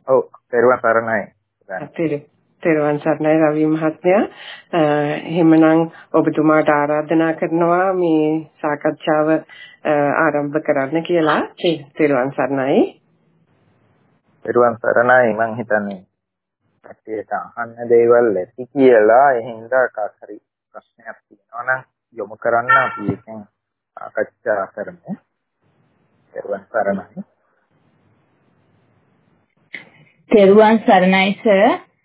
ඔව් පෙරවන් සරණයි. තෙරුවන් සරණයි රවි මහත්මයා. එහෙමනම් ඔබතුමාට ආරාධනා කරනවා මේ සාකච්ඡාව ආරම්භ කරන්න කියලා. තෙරුවන් සරණයි. පෙරවන් සරණයි. මං හිතන්නේ කට්ටියට අහන්න දේවල් ඇති කියලා. එහෙනම් කාටරි ප්‍රශ්නයක් තියෙනවා නම් යොමු කරන්න අපි එකෙන් සාකච්ඡා කරමු. පෙරවන් සරණයි. තෙරුවන් සරණයි සර්.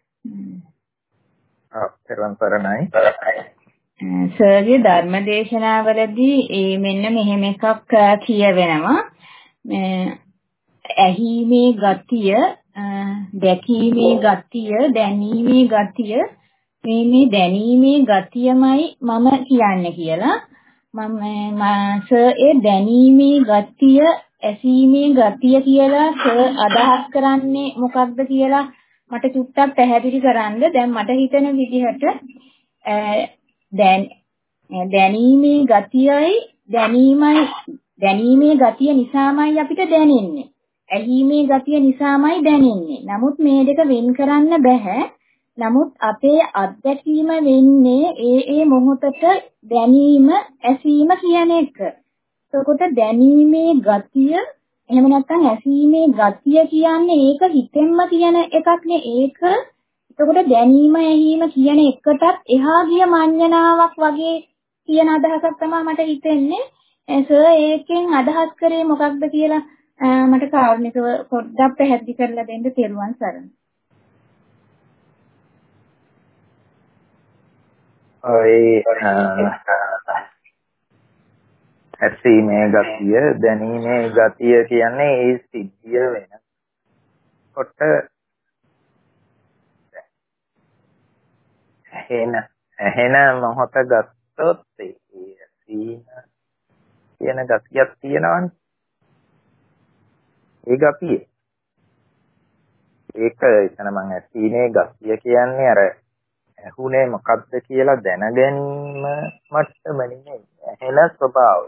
පෙරවන් සරණයි. සර්ගේ ධර්මදේශනාවලදී මෙන්න මෙහෙම එකක් කියවෙනවා. ඇහිීමේ ගතිය, දැකීමේ ගතිය, දැනීමේ ගතිය, මේ දැනීමේ ගතියමයි මම කියන්නේ කියලා. මම සර් ඒ දැනීමේ ගතිය, ඇසීමේ ගතිය කියලා සර් අදහස් කරන්නේ මොකක්ද කියලා මට චුට්ටක් පැහැදිලි කරන්න. දැන් මට හිතෙන විදිහට දැනීමේ ගතියයි දැනීමේ ගතිය නිසාමයි අපිට දැනෙන්නේ. ඇහිීමේ ගතිය නිසාමයි දැනෙන්නේ. නමුත් මේ දෙක වෙන් කරන්න බෑ. නමුත් අපේ අත්දැකීම වෙන්නේ ඒ මොහොතට දැනීම, ඇසීම කියන එක. එතකොට දැනීමේ ගතිය එහෙම නැත්නම් ඇසීමේ ගතිය කියන්නේ ඒක හිතෙන්ම කියන එකක් නේ. ඒක එතකොට දැනීම ඇහිීම කියන එකටත් එහා ගිය මඤ්ඤණාවක් වගේ කියන අදහසක් තමයි මට හිතෙන්නේ. සර් ඒකෙන් අදහස් කරේ මොකක්ද කියලා මට කාරුණිකව පොඩ්ඩක් පැහැදිලි කරලා දෙන්න තෙරුවන් සරණයි. ඇසීමේ ගතිය, දැනීමේ ගතිය කියන්නේ ඒ සිද්ධිය වෙනකොට ඇහෙන මොහොත ගත්තොත් ඒ ඇසීම කියන ගතියක් තියෙනවනේ. ඒ ගතිය. ඒක එතන මම ඇසීමේ ගතිය කියන්නේ අර ඇහුනේ මොකද්ද කියලා දැනගැනීම මට්ටම නෙමෙයි. ඇහෙන ස්වභාවය.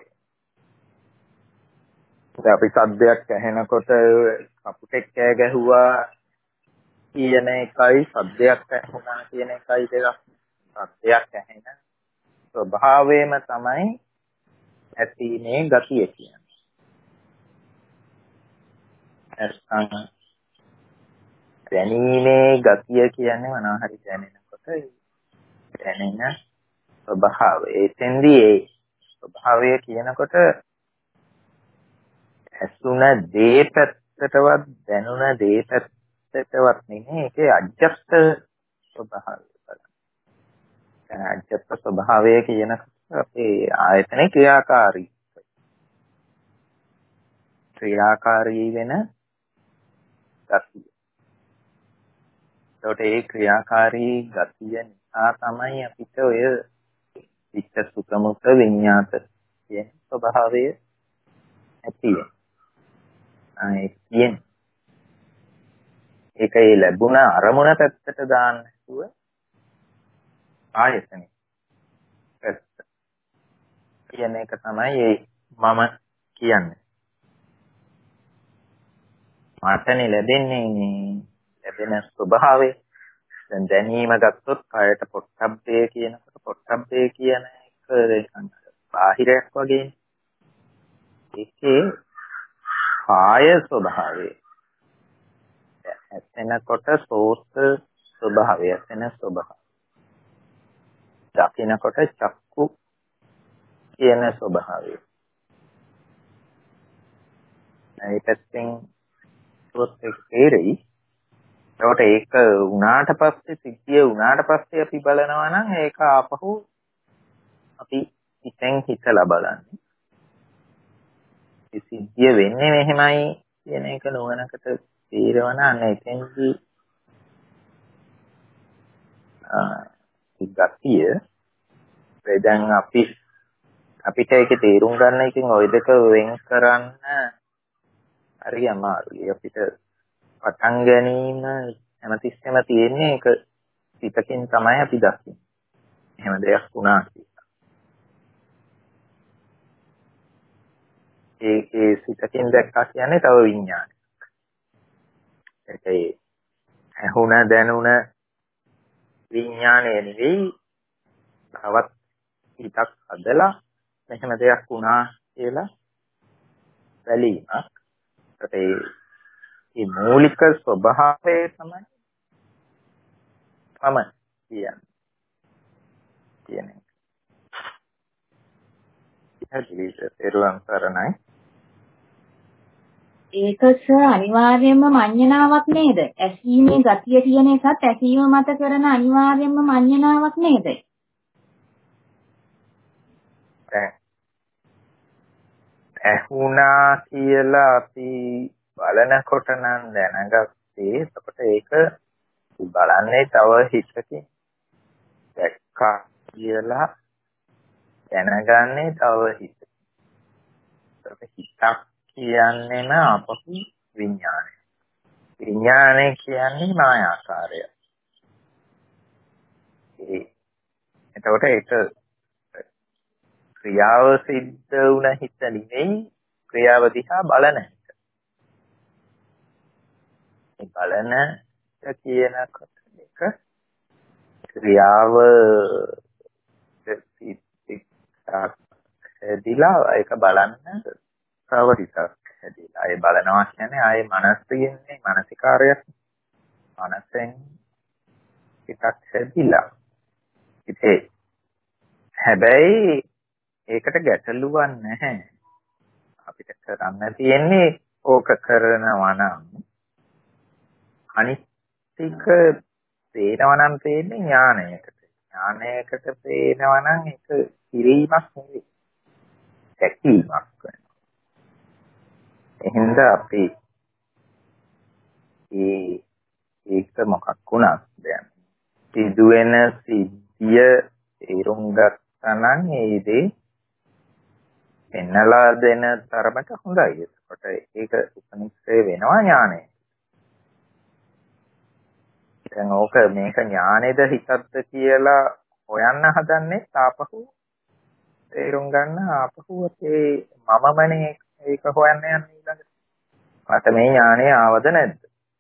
අපි සද්දයක් ඇහෙනකොට කපුටෙක් කෑ ගැහුවා කියන එකයි සද්දයක් ඇහුණා කියන එකයි දෙකක්. සද්දයක් ඇහෙන ස්වභාවයම තමයි ඇසීමේ ගතිය කියන්නේ. දැනීමේ ගතිය කියන්නේ මොනවා හරි දැනෙනකොට දැනෙන ස්වභාවය. එතෙන්දී ඒ ස්වභාවය කියනකොට ඇසුණ දේ පැත්තටවත් දැනුණ දේ පැත්තටවත් නෙමෙයි ඒකේ අජ්ජත් ස්වභාවය බලන්න. දැන් අජ්ජත් ස්වභාවය කියනකොට අපේ ආයතනේ ක්‍රියාකාරී වෙන ගතිය. ඒකට ඒ ක්‍රියාකාරී ගතිය නිසා තමයි අපිට ඔය චිත්ත සුඛ මුඛ විඤ්ඤාත කියන ස්වභාවය ඇති වෙන්නේ. ඒකේ ලැබුණ අරමුණ පැත්තට දාන්න නැතුව ආයතනෙ පැත්ත කියන එක තමයි මම කියන්නේ. මාතනේ ලැබෙන ස්වභාවය. දැන් දැනීම ගත්තොත් කායට පොට්ටබ්බේ කියනකොට පොට්ටබ්බේ කියන එක බාහිරයක් වගේ. ඒකේ කාය ස්වභාවය. එතනකොට සෝත ස්වභාවය, එතන ස්වභාවය. දකින්නකොට චක්කු කියන ස්වභාවය. මේ පැත්තෙන් තේරෙයි. ඒකට ඒක උනාට පස්සේ සිද්ධිය උනාට පස්සේ අපි බලනවා නම් ඒක ආපහු අපි හිතෙන් හිතලා බලන්නේ. ඒ සිද්ධිය වෙන්නේ මෙහෙමයි කියන එක නුවණකට තේරවන අන්න එතෙන්දී ගතිය දැන් අපිට ඒක තේරුම් ගන්න එකෙන් ওই දෙක වෙන් කරන්න හරි අමාරුයි. අපිට පටන් ගැනීම හැමතිස්සෙම තියෙන්නේ ඒක සිතකින් තමයි අපි දකින්නේ. එහෙම දෙයක් වුණා කියලා. ඒ සිතකින් දැක්කා කියන්නේ තව විඥානයක්. ඒ ඇහුණ දැනුණ විඥානය නෙවෙයි තවත් හිතක් හදලා මෙහෙම දෙයක් වුණා කියලා බැලීමක්. ඒ මූලික ස්වභාවය තමයි කියන්නේ. ඒරුවන් සරණයි. ඒකස අනිවාර්යයෙන්ම මඤ්ඤණාවක් නේද? ඇසීමේ ගතිය කියන එකත් ඇසීම මත කරන අනිවාර්යයෙන්ම මඤ්ඤණාවක් නේද? ඇහුණා කියලා අපි බලනකොට නම් දැනගත්තේ. එතකොට ඒක බලන්නේ තව හිතකින්. දැක්කා කියලා දැනගන්නේ තව හිතකින්. හිතක් කියන්නේම අපහු විඥානය. විඥානය කියන්නේ මායාකාරය. එතකොට ඒක ක්‍රියාව සිද්ධ වුණ හිත නෙවෙයි ක්‍රියාව දිහා බලන හිත. මේ බලන කියනකොට එක ක්‍රියාව දිලා ඒක බලන්න තව හිතක් හැදිලා. ඒ බලනවා කියන්නේ ආයේ මනසින්නේ මානසිකාරයක්. මනසෙන් හිතක් හැදිලා. ඉතින් හැබැයි ඒකට ගැටලුවක් නැහැ. අපිට කරන්න තියෙන්නේ ඕක කරනවා නම් අනිත් එක පේනවා නම් පේන්නේ ඥානයකට. ඥානයකට පේනවා නම් ඒක කිරීමක් නෙවෙයි. දැකීමක් වෙනවා. එහෙනම් අපි ඒක මොකක් වුණත් දැන් සිදුවෙන සිද්ධිය තේරුම් ගත්තා නම් ඒ දේ එන්නලා දෙන තරමට හොඳයි. ඒකට ඒක උපනිෂේ වෙනවා ඥානය. දැන් ඕක මේක ඥානෙද හිතක්ද කියලා හොයන්න හදන්නේ තාපහු තේරුම් ගන්න ආපහු ඒ මමමනේ ඒක හොයන්න යන්නේ ඊළඟට. මට මේ ඥානය ආවද නැද්ද?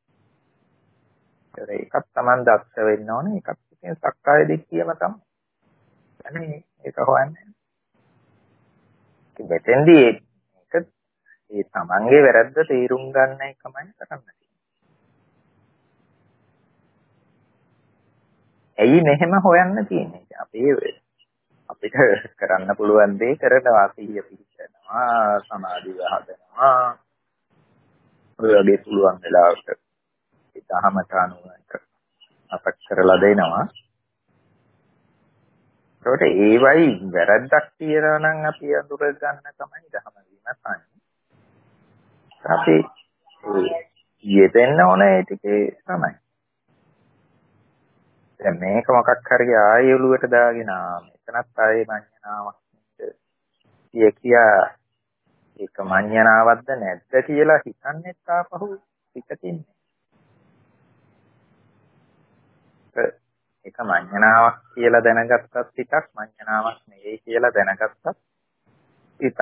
ඒකත් Taman දක්ෂ වෙන්න ඕනේ. ඒකත් ඉතින් සක්කාය දිට්ඨියම තමයි. يعني ඒක හොයන්නේ. ඉතින් මෙතෙන්දී ඒක ඒ Tamanගේ වැරද්ද තේරුම් ගන්න එකමයි කරන්න තියෙන්නේ. ඇයි මෙහෙම හොයන්න තියෙන්නේ? අපිට කරන්න පුළුවන් දේ කරනවා, සිහිය පිහිටනවා, සමාධිය හදනවා. ඔය වගේ පුළුවන් වෙලාවට දහමට අනුව අපට කරලා දෙනවා. ඒකට ඒවයි වැරද්දක් තියනවා නම් අපි අඳුර ගන්න තමයි දහම විමසන්නේ. අපි යෙදෙන්න ඕනේ ඒ ටිකේ තමයි. දැන් මේක මොකක් හරි ආයෙ ඔලුවට දාගෙන මෙතනත් ආයෙ මඤ්ඤණාවක් කියා ඒක මඤ්ඤණාවක්ද නැද්ද කියලා හිතන්නේ තාපහු පිටතින්. ඒක මඤ්ඤණාවක් කියලා දැනගත්තත් පිටක් මඤ්ඤණාවක් නෙවෙයි කියලා දැනගත්තත් පිටක්.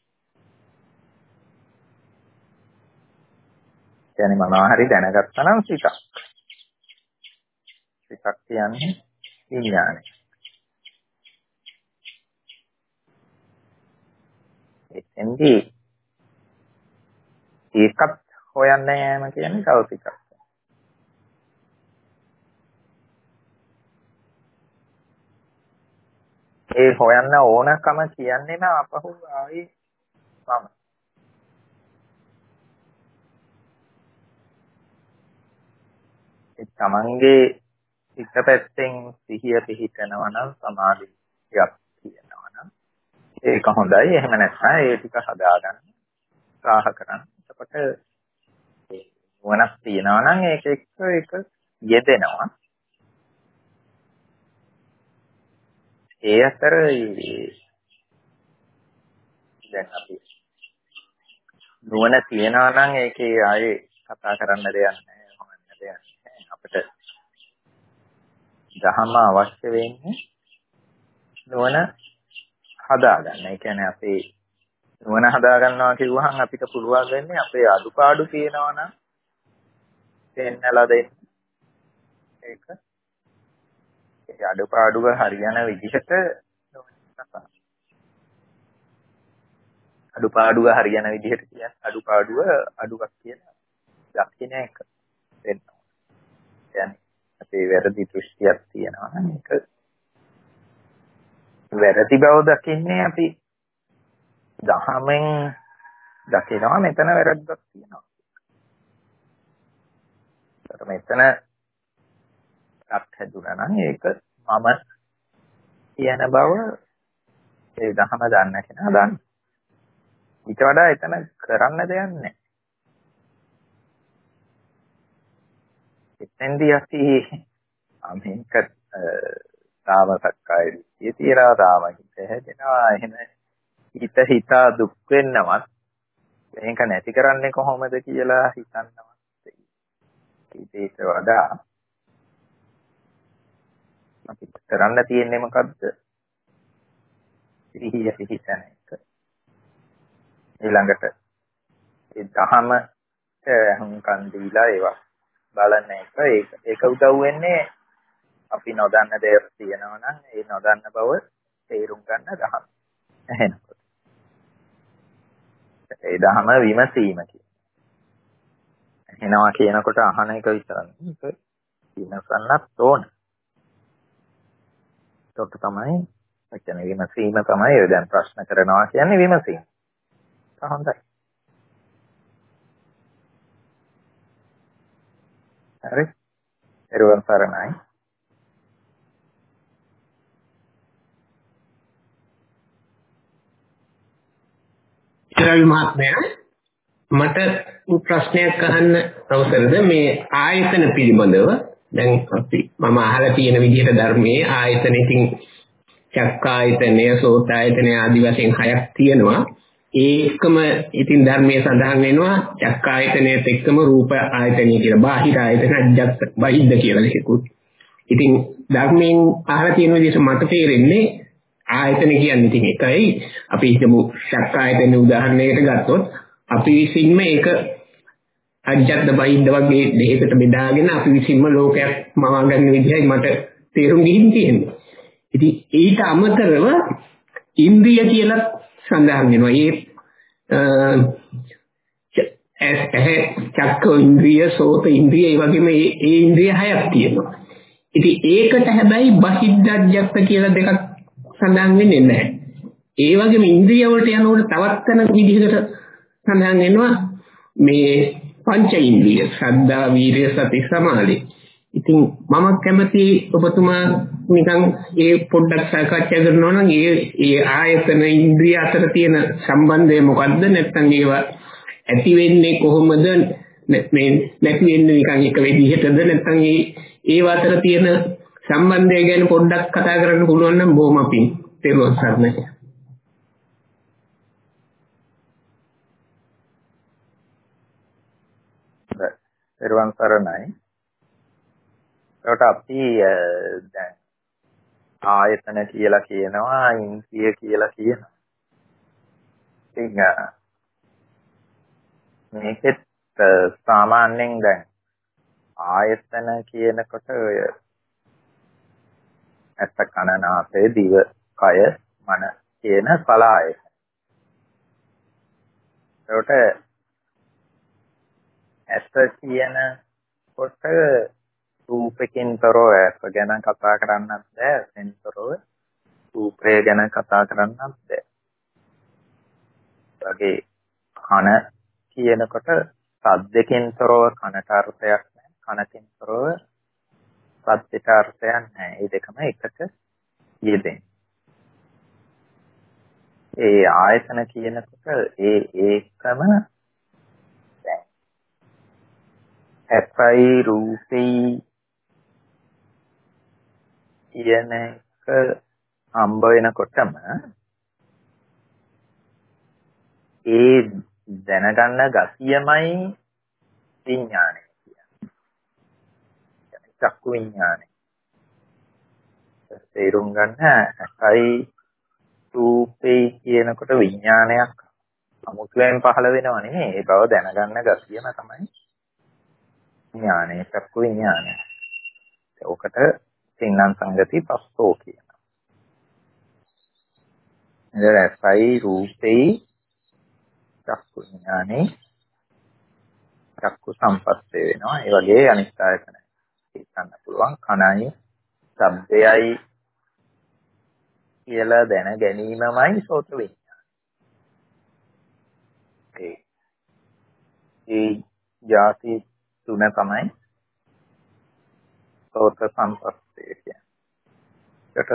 يعني මොනවා හරි දැනගත්තා නම් පිටක්. පිටක් කියන්නේ විඥානය. එතෙන්දී ඒකත් හොයන්න යෑම කියන්නේ තව පිටක්. ඒ හොයන්න ඕනකම කියන්නේම අපහු ආයේ මම. ඒ තමන්ගේ හිත පැත්තෙන් සිහිය පිහිටනවා නම් සමාධියක් තියෙනවා නම් ඒක හොඳයි. එහෙම නැත්නම් ඒ ටික හදාගන්න උත්සාහ කරන්න. එතකොට නුවණක් තියෙනවා නම් ඒක යෙදෙනවා. ඒ අතර දැන් අපි නුවණ තියනවා නම් ඒකේ ආයේ කතා කරන්න දෙයක් නැහැ, හොයන්න දෙයක් නැහැ. අපිට ධර්ම අවශ්‍ය වෙන්නේ නුවණ හදාගන්න. ඒ කියන්නේ අපේ නුවණ හදාගන්නවා කියුවහම අපිට පුළුවන් වෙන්නේ අපේ අඩුපාඩු තියෙනවා නම් දෙන්නලා දෙන්න. ඒක ඒ අඩුපාඩුව හරියන විදිහට අඩුපාඩුව හරියන විදිහට කියන අඩුපාඩුව අඩුවක් කියන දක්ෂින එක වෙන්න. يعني අපේ වැරදි දෘෂ්ටියක් තියෙනවා නම් ඒක වැරදි බව දකින්නේ අපි දහමෙන් දකිනවා මෙතන වැරද්දක් තියෙනවා. ඒකට මෙතන හැදුනා නම් ඒක මම කියන බව ඒ දහම දන්න කෙනා දන්න. ඊට වඩා එතන කරන්න දෙයක් නැහැ. එතෙන්දී අපි මේක තාමසක්කාය විදියේ තියලා තාම හිතෙනවා එහෙම හිතා දුක් වෙන්නවත් මේක නැති කරන්නේ කොහොමද කියලා හිතන්නවත් ඊට වඩා අපිට කරන්න තියෙන්නේ මොකද්ද? සිහිය පිහිටන එක. ඊළඟට ඒ දහමට හුඟකන් දීලා ඒවා බලන එක ඒක උදව් වෙන්නේ අපි නොදන්න දේවල් තියෙනවා නම් ඒ නොදන්න බව තේරුම් ගන්න දහම. එහෙනකොට ඒ දහම විමසීම කියන්නේ. එහෙනවා කියනකොට අහන එක විතරයි. ඒක විමසන්නත් ඕන. ඒක තමයි කියන්නේ විමසීම තමයි ඔය දැන් ප්‍රශ්න කරනවා කියන්නේ විමසීම. හොඳයි. හරි. එරුවන් සරණයි. රවි මහත්මයා මට ප්‍රශ්නයක් අහන්න අවසරද මේ ආයතන පිළිබඳව දැන් අපි මම අහලා තියෙන විදිහට ධර්මයේ ආයතන ඉතින් චක්කායතනය සෝතායතනය ආදි වශයෙන් 6ක් තියෙනවා ඒකම ඉතින් ධර්මයේ සඳහන් වෙනවා චක්කායතනයත් එක්කම රූප ආයතනය කියලා බාහිර ආයතන අජ්ජත් බහිද්ද කියලා දෙකකුත් ඉතින් ධර්මයෙන් අහලා තියෙන විදිහට මට තේරෙන්නේ ආයතන කියන්නේ ඉතින් එකයි අපි හිතමු චක්කායතන උදාහරණයකට ගත්තොත් අපි විසින්ම ඒක අජ්ජත් බහිද්ද වගේ දෙයකට බෙදාගෙන අපි විසින්ම ලෝකයක් මවා ගන්න විදිහයි මට තේරුම් ගිහින් තියෙන්නේ. ඉතින් ඊට අමතරව ඉන්ද්‍රිය කියලා සඳහන් වෙනවා. ඒ චක්ක ඉන්ද්‍රිය, සෝත ඉන්ද්‍රිය, ඒ වගේම ඒ ඉන්ද්‍රිය 6ක් තියෙනවා. ඉතින් ඒකට හැබැයි බහිද්දජ්ජත් කියලා දෙකක් සඳහන් වෙන්නේ නැහැ. ඒ වගේම ඉන්ද්‍රිය වලට යනකොට තවත් වෙන විදිහකට සඳහන් වෙනවා මේ පංච ඉන්ද්‍රිය, ශ්‍රද්ධා, වීර්ය, සති, සමාධි. ඉතින් මම කැමති ඔබතුමා නිකන් ඒ පොඩ්ඩක් සාකච්ඡා කරනවා නම් ඒ ආයතන ඉන්ද්‍රිය අතර තියෙන සම්බන්ධය මොකද්ද? නැත්නම් ඒවා ඇති වෙන්නේ කොහොමද? මේ නැති වෙන්නේ නිකන් එක විදිහටද? නැත්නම් ඒ අතර තියෙන සම්බන්ධය ගැන පොඩ්ඩක් කතා කරන්න පුළුවන් නම් බොහොම අපින් තේරුම් ගන්නයි. තෙරුවන් සරණයි. ඒකට අපි දැන් ආයතන කියලා කියනවා ඉන්ද්‍රිය කියලා කියනවා. ඉතින් මේකෙත් සාමාන්‍යයෙන් දැන් ආයතන කියනකොට ඔය ඇස කන නාසය දිව කය මන කියන සලාය. ඒකට ඇස කියන කොට රූපකින් තොරව ඇස ගැන කතා කරන්නත් බෑ, ඇසෙන් තොරව රූපය ගැන කතා කරන්නත් බෑ. වගේ කන කියනකොට සද්දකින් තොරව කනට අර්ථයක් නැහැ, කනකින් තොරව සද්දට අර්ථයක් නැහැ. මේ දෙකම එකට යෙදෙන්නේ. ඒ ආයතන කියනකොට ඒකම ඇසයි රූපේ කියන එක හම්බ වෙනකොටම ඒ දැනගන්න ගතියමයි විඥානය කියන්නේ. චක්කු විඥානය. තේරුම් ගන්න ඇසයි රූපේ කියනකොට විඥානයක් අමුතුවෙන් පහළ වෙනව නෙමෙයි. ඒ බව දැනගන්න ගතියම තමයි විඥානය, චක්කු විඥානය. ඕකට තින්නම් සංගති පස්සෝ කියනවා. එතන රසයි රූපේ චක්කු විඥානේ චක්කු සම්පස්සේ වෙනවා. ඒ වගේ අනිත් ආයතන හිතන්න පුළුවන්. කනයි ශබ්දයයි කියලා දැන ගැනීමමයි සෝත විඥාන. ඒ ಜಾති තුන තමයි සෝත සම්පස්සේ කියන්නේ. ඒකට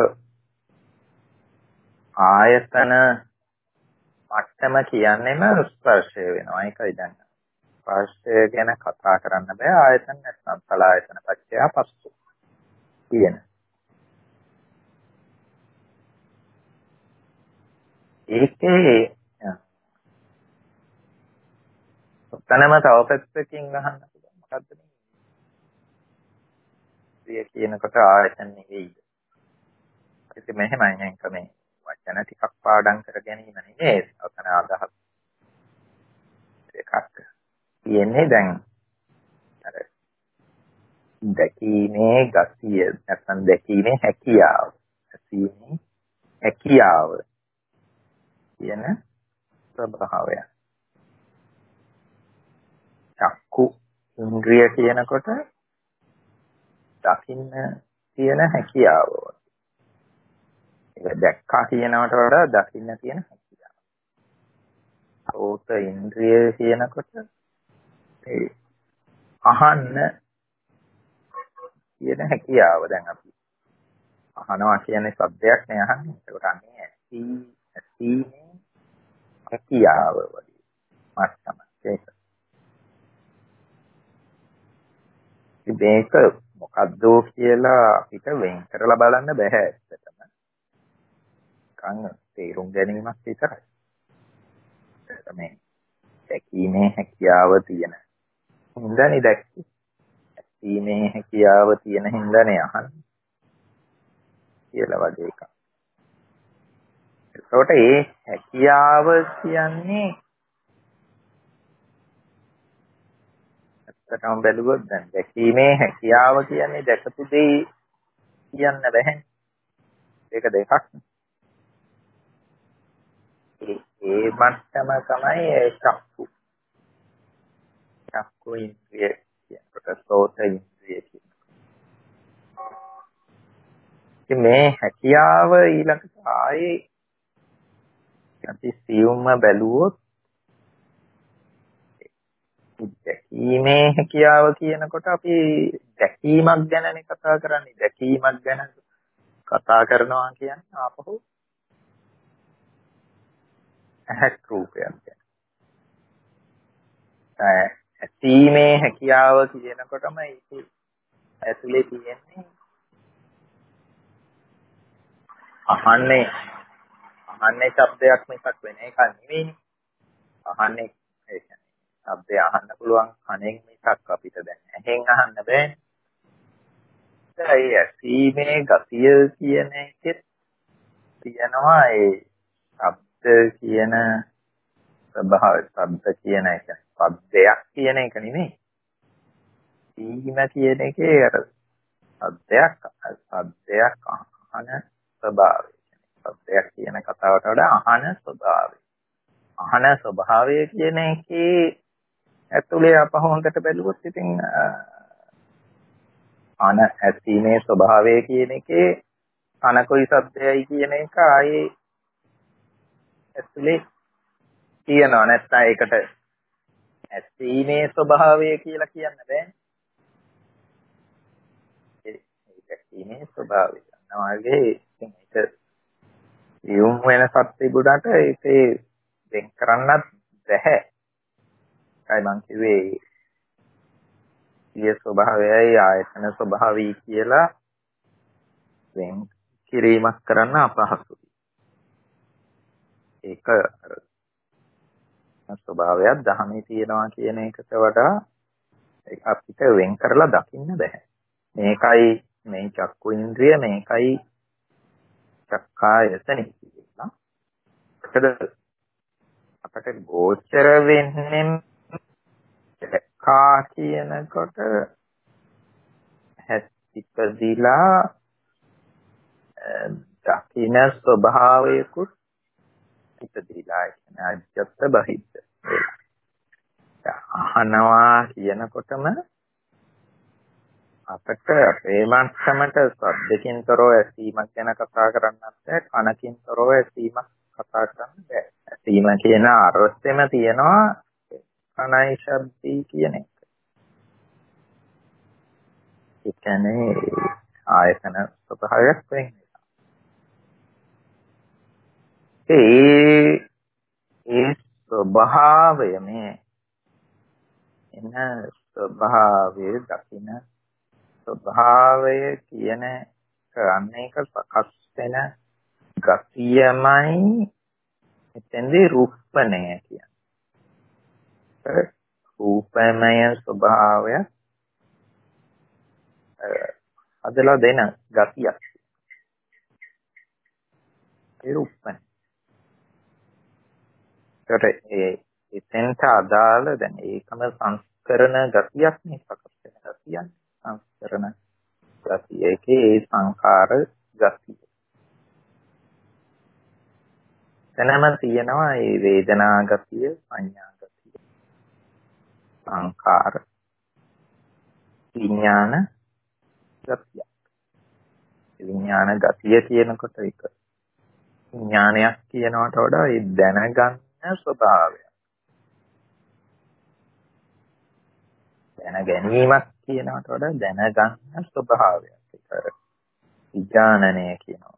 ආයතන මට්ටම කියන්නේම ස්පර්ශය වෙනවා. ඒකයි දැන්. ස්පර්ශය ගැන කතා කරන්න බෑ ආයතන නැත්නම් සලආයතන පත්‍ය පස්සු කියන. ඒකේ උත්තනම තව පැත්තකින් ගහන්න පුළුවන්. මොකද්ද මේ? ඉන්ද්‍රිය කියනකොට ආයතන නෙවෙයිද? ඒක මෙහෙමයි නේද මේ වචන ටිකක් පාඩම් කර ගැනීම නෙමෙයි. ඔතන අදහස් එකක් කියන්නේ දැන් අර දැකීමේ ගතිය නැත්නම් දැකීමේ හැකියාව. දැකීමේ හැකියාව කියන ස්වභාවය. චක්කු ඉන්ද්‍රිය කියනකොට දකින්න තියෙන හැකියාව. ඒක දැක්කා කියනවට වඩා දකින්න තියෙන හැකියාව. සෝත ඉන්ද්‍රිය කියනකොට ඒ අහන්න කියන හැකියාව. දැන් අපි අහනවා කියන්නේ શબ્දයක් නේ අහන්නේ. ඒකට අන්නේ ඇසීමේ හැකියාව වගේ මට්ටම. මේක මොකද්ද කියලා අපිට වෙන් කරලා බලන්න බෑ ඇත්තටම. කන් තේරුම් ගැනීමක් විතරයි. මේ දැකීමේ හැකියාව තියෙන හින්දානේ දැක්කේ. දැකීමේ හැකියාව තියෙන හින්දානේ අහන්නේ කියලා වගේ එකක්. ඒකට ඒ හැකියාව කියන්නේ ඇත්තටම බැලුවොත් දැන් දැකීමේ හැකියාව කියන්නේ දැකපු දේ කියන්න බැහැ. ඒක දෙකක්. ඒ මට්ටම තමයි චක්කු. චක්කු ඉන්ද්‍රිය කියනකොට සෝත ඉන්ද්‍රිය කියනවා. මේ හැකියාව ඊළඟට ආයේ අපි සියුම්ම බැලුවොත් දැකීමේ හැකියාව කියනකොට අපි දැකීමක් ගැනනේ කතා කරන්නේ. දැකීමක් ගැන කතා කරනවා කියන්නේ ආපහු ඇහක් රූපයක් ගැන. ඇසීමේ හැකියාව කියනකොටම ඒක ඇතුලේ තියෙන්නේ අහන්නේ ශබ්දයක් මිසක් වෙන එකක් නෙවෙයි. අහන්නේ ඒ කියන්නේ ශබ්දය අහන්න පුළුවන් කනෙන් මිසක් අපිට දැන් ඇහෙන් අහන්න බෑ. ඒ ඇසීමේ ගතිය කියන එකෙත් තියෙනවා ඒ ශබ්ද කියන ස්වභාවය. ශබ්ද කියන එක ශබ්දයක් කියන එක නෙමෙයි. සීම කියන එකේ අර ශබ්දයක් අහන ස්වභාවය. ශබ්දයක් කියන කතාවට වඩා අහන ස්වභාවය. අහන ස්වභාවය කියන එකේ ඇතුලේ අප හොඳට බැලුවොත් ඉතින් ඇසීමේ ස්වභාවය කියන එකේ කනකොයි ශබ්දයයි කියන එක ආයේ ඇතුලේ තියෙනවා. නැත්නම් ඒකට ඇසීමේ ස්වභාවය කියලා කියන්න බෑ. ඒක ඇසීමේ ස්වභාවය. අනවාගේ ඉතින් ඒක යොමු වෙනසක් තිබුණාට ඒකේ වෙන් කරන්නත් බැහැ. ඒයි මං කිව්වේ ඊය ස්වභාවයයි ආයතන ස්වභාවය කියලා වෙන් කිරීමක් කරන්න අපහසුයි. ඒක ස්වභාවයක් දහමේ තියෙනවා කියන එකට වඩා ඒක අපිට වෙන් කරලා දකින්න බෑ. මේකයි මේ චක්කු ඉන්ද්‍රිය මේකයි චක්කායතනෙ කියලා. අපට ගෝචර වෙන්නේ දැක්කා කියනකොට ඉපදිලා දකින්න ස්වභාවයකුත් ඉපදිලා කියන්නේ අජත්ත බහිද්ද. අහනවා කියනකොටම අපිට අපේ මනසමට සද්දකින් තොරව ඇසීමක් ගැන කතා කරන්නත් බෑ, කනකින් තොරව ඇසීමක් කතා කරන්න බෑ. ඇසීම කියන අර්ථෙම තියෙනවා කනයි ශබ්දයි කියන එක. ඒ කියන්නේ ආයතන ස්වභාවයක් වෙන්නේ. ඒ ස්වභාවය මේ එන ස්වභාවයේ දකින්න ස්වභාවය කියන අනේක සකස් වෙන ගතියමයි එතෙන්දී රූපණය කියන්නේ. රූපමය ස්වභාවය අදලා දෙන ගතියක්. ඒ රූපණය. එතෙන්ට අදාළ දැන් ඒකම සංස්කරණ ගතියක් නේ සකස් වෙන ගතියක්. සංස්කරණ ගතිය ඒකේ සංඛාර ගතිය. එතනම තියෙනවා මේ වේදනා ගතිය, සංඥා ගතිය, සංඛාර, විඥාන ගතිය. විඥාන ගතිය කියනකොට ඒක විඥානයක් කියනවට වඩා ඒ දැනගන්න ස්වභාවය. දැන ගැනීමක් කියනවට වඩා දැනගන්න ස්වභාවයක්. ඒක විඥානනය කියනවා.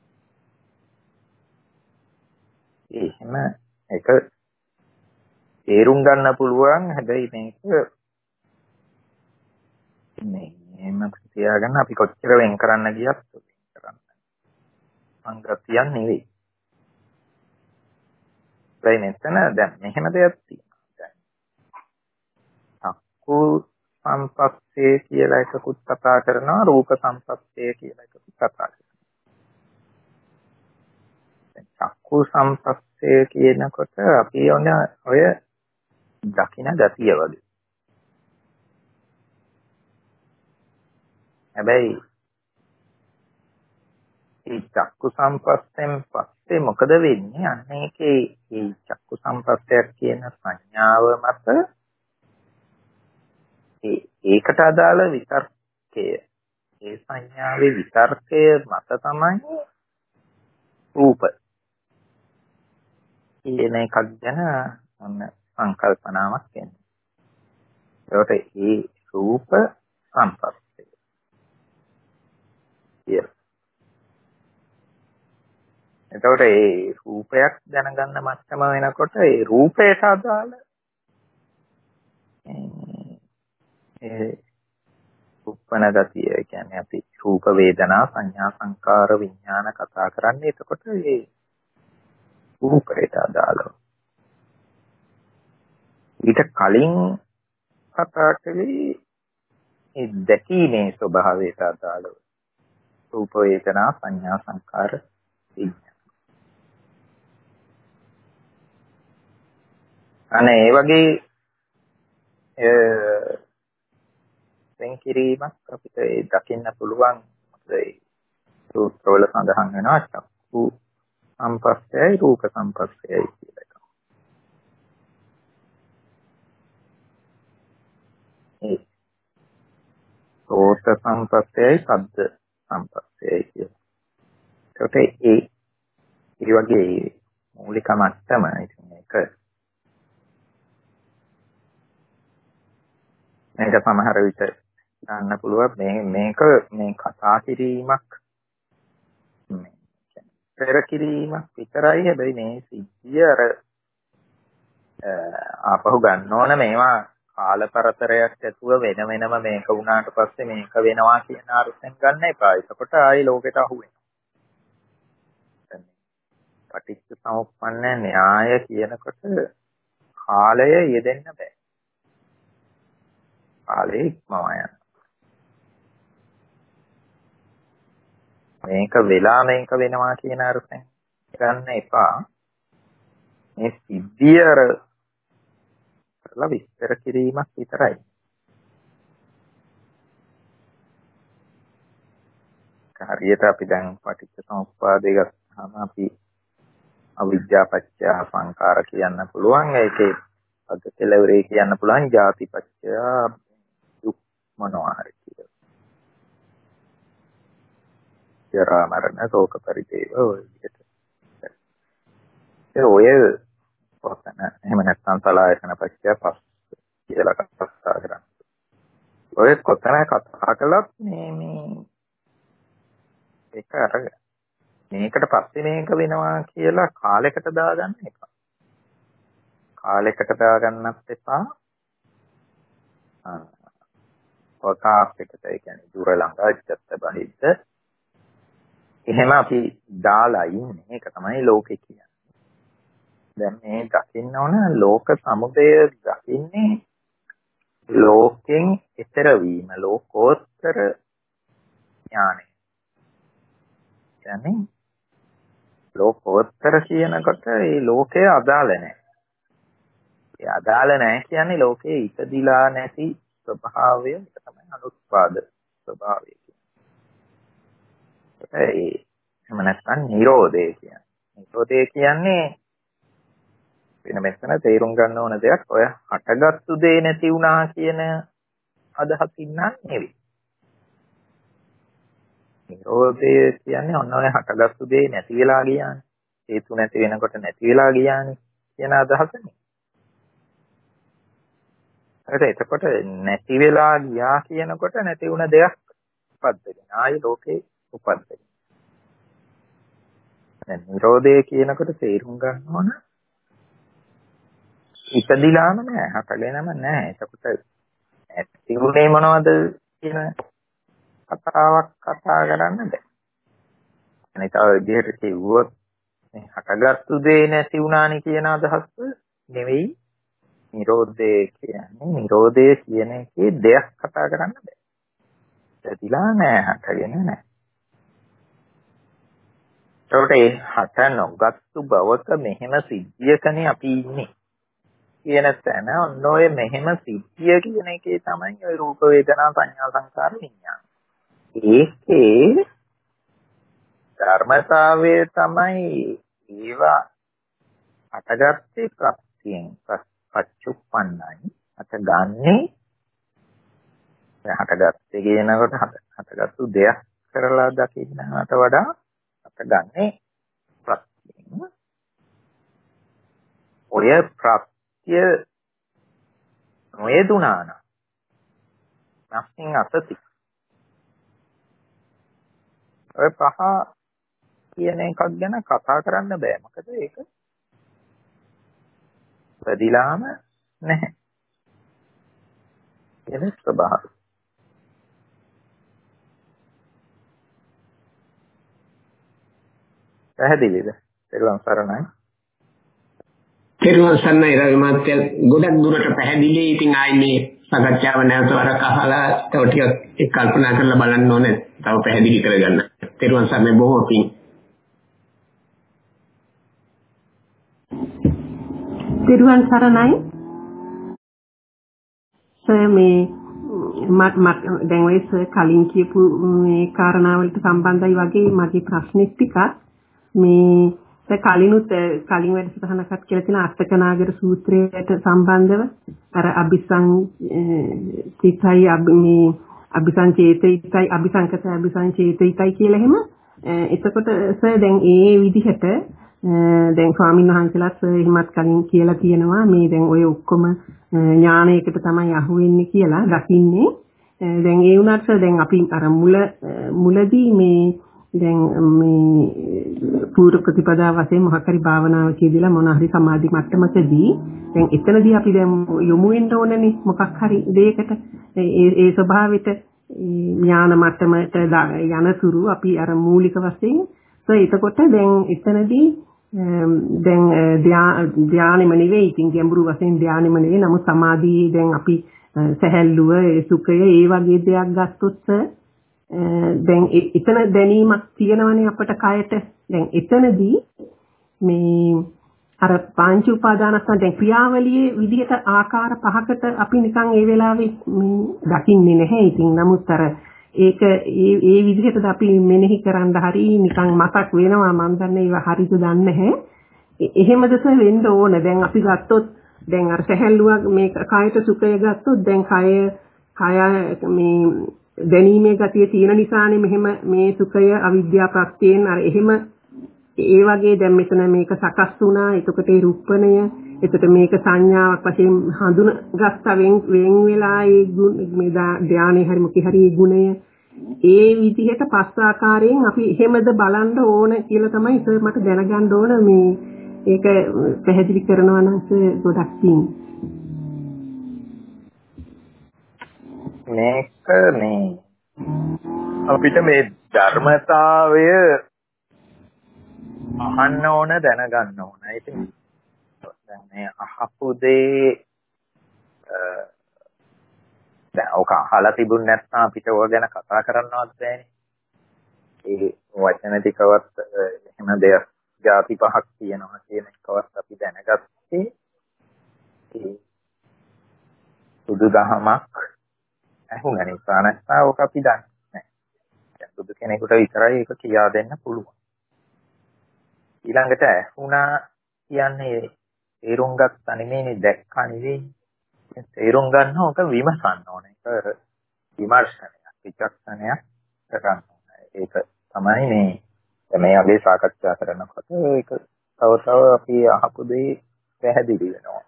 එහෙම ඒක තේරුම් ගන්න පුළුවන්. හැබැයි මේක මේම තියාගන්න අපි කොච්චර වෙන් කරන්න ගියත් වෙන් කරන්න සංගතියක් නෙවෙයි. ඒ මෙතන දැන් මෙහෙම දෙයක් තියෙනවා. දැන් චක්කු සම්පස්සේ කියලා එකකුත් කතා කරනවා, රූප සම්පස්සේ කියලා එකකුත් කතා කරනවා. දැන් චක්කු සම්පස්සේ කියනකොට අපි ඔය දකින ගතිය වගේ. හැබැයි ඒ චක්කු සම්පස්සෙන් පස්සේ මොකද වෙන්නේ? අන්න ඒකේ ඒ චක්කු සම්පස්සයක් කියන සංඥාව මත ඒකට අදාළ විතර්කය, ඒ සංඥාවේ විතර්කය මත තමයි රූප කියන එකක් ගැන ඔන්න සංකල්පනාවක් එන්නේ. ඒකට ඒ රූප සම්පස්සේ එතකොට ඒ රූපයක් දැනගන්න මට්ටම වෙනකොට ඒ රූපයට අදාළ ඒ උප්පන ගතිය කියන්නේ අපි රූප වේදනා සංඥා සංකාර විඥාන කතා කරන්නේ එතකොට ඒ රූපයට අදාළව. ඊට කලින් කතා කළේ ඒ දැකීමේ ස්වභාවයට අදාළව රූප වේදනා සංඥා සංකාර විඥාන. අනේ ඒ වගේ වෙන් කිරීමක් අපිට ඒ දකින්න පුළුවන්. ඒ සූත්‍රවල සඳහන් වෙනවා චක්කු සම්පස්සයයි රූප සම්පස්සයයි කියලා එකක්. ඒ සෝත සම්පස්සයයි ශබ්ද සම්පස්සයයි කියලා. ඒකට ඒ වගේ මූලික මට්ටම ඉතින් මේක සමහර විට ගන්න පුළුවන් මේක මේ කතා කිරීමක් පෙර කිරීමක් විතරයි. හැබැයි මේ සිද්ධිය අර ආපහු ගන්න ඕන මේවා කාලපරතරයක් ඇතුව වෙන වෙනම මේක වුණාට පස්සේ මේක වෙනවා කියන අර්ථයෙන් ගන්න එපා. එතකොට ආයි ලෝකෙට අහු වෙනවා. පටිච්ච සමුප්පන්න න්‍යාය කියනකොට කාලය යෙදෙන්න බෑ. කාලේ ඉක්මවා යනවා. මේක වෙලා මේක වෙනවා කියන අර්ථයෙන් ගන්න එපා. මේ සිද්ධිය කරලා විස්තර කිරීමක් විතරයි. හරියට අපි දැන් පටිච්ච සමුප්පාදේ ගත්තාම අපි අවිද්‍යා පත්‍ය සංඛාර කියන්න පුළුවන්. ඒකේ අද කෙලවරේ කියන්න පුළුවන් ජාති පත්‍ය දුක් මොනවා හරි කියලා. ජරා මරණ ශෝක පරිදේව ඔය විදිහට. ඔය පොතන එහෙම නැත්නම් සලආයතන පත්‍ය පස් කියලා කතා කරන්නේ. ඔය කොතන කතා කළත් මේ ඒක අර මේකට පස්සේ මේක වෙනවා කියලා කාලයකට දාගන්න එපා. කාලයකට දාගන්නත් එපා. පොතාස්යකට ඒ කියන්නේ දුර ළඟ ඇත්තත් බහිද්ද. එහෙම අපි දාලා ඉන්නේ. ඒක තමයි ලෝකේ කියන්නේ. දැන් මේ දකින්න ඕන ලෝක සමුදය දකින්නේ ලෝකෙන් ඈතර වීම ලෝකෝත්තර ඥානය. කියන්නේ ලෝකෝත්තර කියනකොට ඒ ලෝකය අදාළ නැහැ. ඒ අදාළ නැහැ කියන්නේ ලෝකේ ඉපදිලා නැති ස්වභාවය ඒක තමයි අනුත්පාද ස්වභාවය කියන්නේ. එහෙම නැත්නම් නිරෝධය කියන්නේ. නිරෝධය කියන්නේ වෙන මෙතන තේරුම් ගන්න ඕන දෙයක් ඔය හටගත්තු දේ නැති වුණා කියන අදහසින් නෙවෙයි. නිරෝධය කියන්නේ ඔන්න ඔය හටගත්තු දේ නැති වෙලා ගියානේ. හේතු නැති වෙනකොට නැති වෙලා ගියානේ කියන අදහසනේ. එතකොට නැති වෙලා ගියා කියනකොට නැති වුණ දෙයක් උපද්දගෙන ආයි ලෝකේ උපද්දගෙන. දැන් නිරෝධය කියනකොට තේරුම් ගන්න ඕන ඉපදිලාම නෑ හටගෙනම නෑ. එතකොට ඇති වුණේ මොනවද කියන කතාවක් කතා කරන්න බෑ. අනිත් විදිහට කිව්වොත් මේ හටගත්තු දේ නැති වුණානි කියන අදහස නෙවෙයි නිරෝධය කියන්නේ. නිරෝධය කියන එකේ දෙයක් කතා කරන්න බෑ. ඇතිලා නෑ හටගෙන නෑ. ඒකට ඒ හට නොගත්තු බවක මෙහෙම සිද්ධියකනේ අපි ඉන්නේ කියන තැන ඔන්න ඔය මෙහෙම සිද්ධිය කියන එකේ තමයි ඔය රූප වේදනා සංඥා සංකාර විඥාන. ඒකේ ධර්මතාවය තමයි ඒවා අටගත්තේ ප්‍රත්‍යයෙන් පච්චුප්පන්නයි අට ගන්නේ හටගත්තේ කියනකොට හටගත්තු දෙයක් කරලා දකින්නට වඩා අට ගන්නේ ප්‍රත්‍යයෙන්. ඔය ප්‍රත්‍ය නොයදුනාන නැත්නම් අසති ඔය පහ කියන එකක් ගැන කතා කරන්න බෑ. මොකද ඒක වැඩිලාම නැහැ. ඒක ස්වභාවය. පැහැදිලිද? ඒකලම් සරණයි. තෙරුවන් සරණයි රවි මහත්තයා. ගොඩක් දුරට පැහැදිලි. ඉතින් ආයි මේ සාකච්ඡාව නැවත වරක් අහලා තව ටිකක් කල්පනා කරලා බලන්න ඕනේ. තව පැහැදිලි කරගන්න. තෙරුවන් සරණයි බොහොම පිං. තෙරුවන් සරණයි. මේ දැන් ඔය කලින් කියපු මේ කාරණාවලට සම්බන්ධයි වගේ මගේ ප්‍රශ්නෙත් ටිකක් මේ කලින් වැඩසටහනකට කියලා තියෙන අෂ්ටකනාගර සූත්‍රයට සම්බන්ධව අර අபிසංචිතයි මේ අபிසංචේතිතයි අபிසංකත අபிසංචේතිතයි කියලා එහෙම එතකොට දැන් ඒ විදිහට දැන් ස්වාමීන් වහන්සේලාත් එහෙමත් කලින් කියලා තියෙනවා මේ දැන් ඔය ඔක්කොම ඥානයකට තමයි අහු වෙන්නේ කියලා දකින්නේ. දැන් ඒ වුණාට දැන් අපි අර මුලදී මේ දැන් මේ පූර්ව ප්‍රතිපදා වශයෙන් මොකක් හරි භාවනාවක් කියදලා මොන හරි සමාධි මට්ටමකදී දැන් එතනදී අපි දැන් යොමු වෙන්න ඕනනේ මොකක් හරි දෙයකට ඒ ස්වභාවයට ඥාන මට්ටමට යනතුරු අපි අර මූලික වශයෙන් එතකොට දැන් එතනදී දැන් ධානයම නෙවෙයි ඉතින් ගැඹුරු වශයෙන් ධානයම නෙවෙයි නමුත් සමාධියේ දැන් අපි සැහැල්ලුව සුඛය ඒ වගේ දෙයක් ගත්තොත් දැන් එතන දැනීමක් තියෙනවනේ අපට කයට දැන් එතනදී මේ අර පංච උපාදානස්කන්ධ දැන් ක්‍රියාවලියේ විදිහට ආකාර පහකට අපි නිකන් ඒ වෙලාවේ දකින්නේ නැහැ ඉතින් නමුත් අර ඒක ඒ විදිහටද අපි මෙනෙහි කරන්න හරි නිකන් මතක් වෙනවා මම දන්නේ ඒවා හරිද දන්නේ නැහැ. එහෙමද වෙන්න ඕන. දැන් අපි ගත්තොත් දැන් අර සැහැල්ලුවක් මේ කායයට සුඛය ගත්තොත් දැන් කය මේ දැනීමේ ගතිය තියෙන නිසානේ මෙහෙම මේ සුඛය අවිද්‍යා ප්‍රත්‍යයෙන් අර එහෙම ඒ වගේ දැන් මෙතන මේක සකස් වුණා. එතකොට ඒ රූපණය එතකොට මේක සංඥාවක් වශයෙන් හඳුනගත්තා වෙන් වෙලා ඒ මේ ධානයේ හරි මොකේ හරි ඒ ගුණය ඒ විදිහට පස් ආකාරයෙන් අපි එහෙමද බලන්න ඕන කියලා තමයි සර් මට දැනගන්න ඕන මේ ඒක පැහැදිලි කරනවා නම් සර් ගොඩක් පිං. මේක මේ අපිට මේ ධර්මතාවය අහන්න ඕන දැනගන්න ඕන. ඉතින් දැන් මේ අහපු දේ දැන් ඔක අහලා තිබුණ නැත්නම් අපිට ඕක ගැන කතා කරන්නවත් බෑනේ. ඒ වචන ටිකවත් එහෙම දෙයක් ಜಾති පහක් තියෙනවා කියන එකවත් අපි දැනගත්තේ ඒ බුදුදහමක් ඇහුණ නිසා නැත්නම් ඕක අපි දන්නේ නැහැ. දැන් බුදු කෙනෙකුට විතරයි ඒක කියා දෙන්න පුළුවන්. ඊළඟට ඇහුණා කියන්නේ තේරුම් ගත්තා නෙමෙයි දැක්කා නෙවෙයි. තේරුම් ගන්න ඕක විමසන්න ඕනේ. ඒක විමර්ශනයක්, විචක්ෂණයක් කරන්න ඕනේ. ඒක තමයි මේ අපි සාකච්ඡා කරනකොට ඒක තව අපි අහපු දේ පැහැදිලි වෙනවා.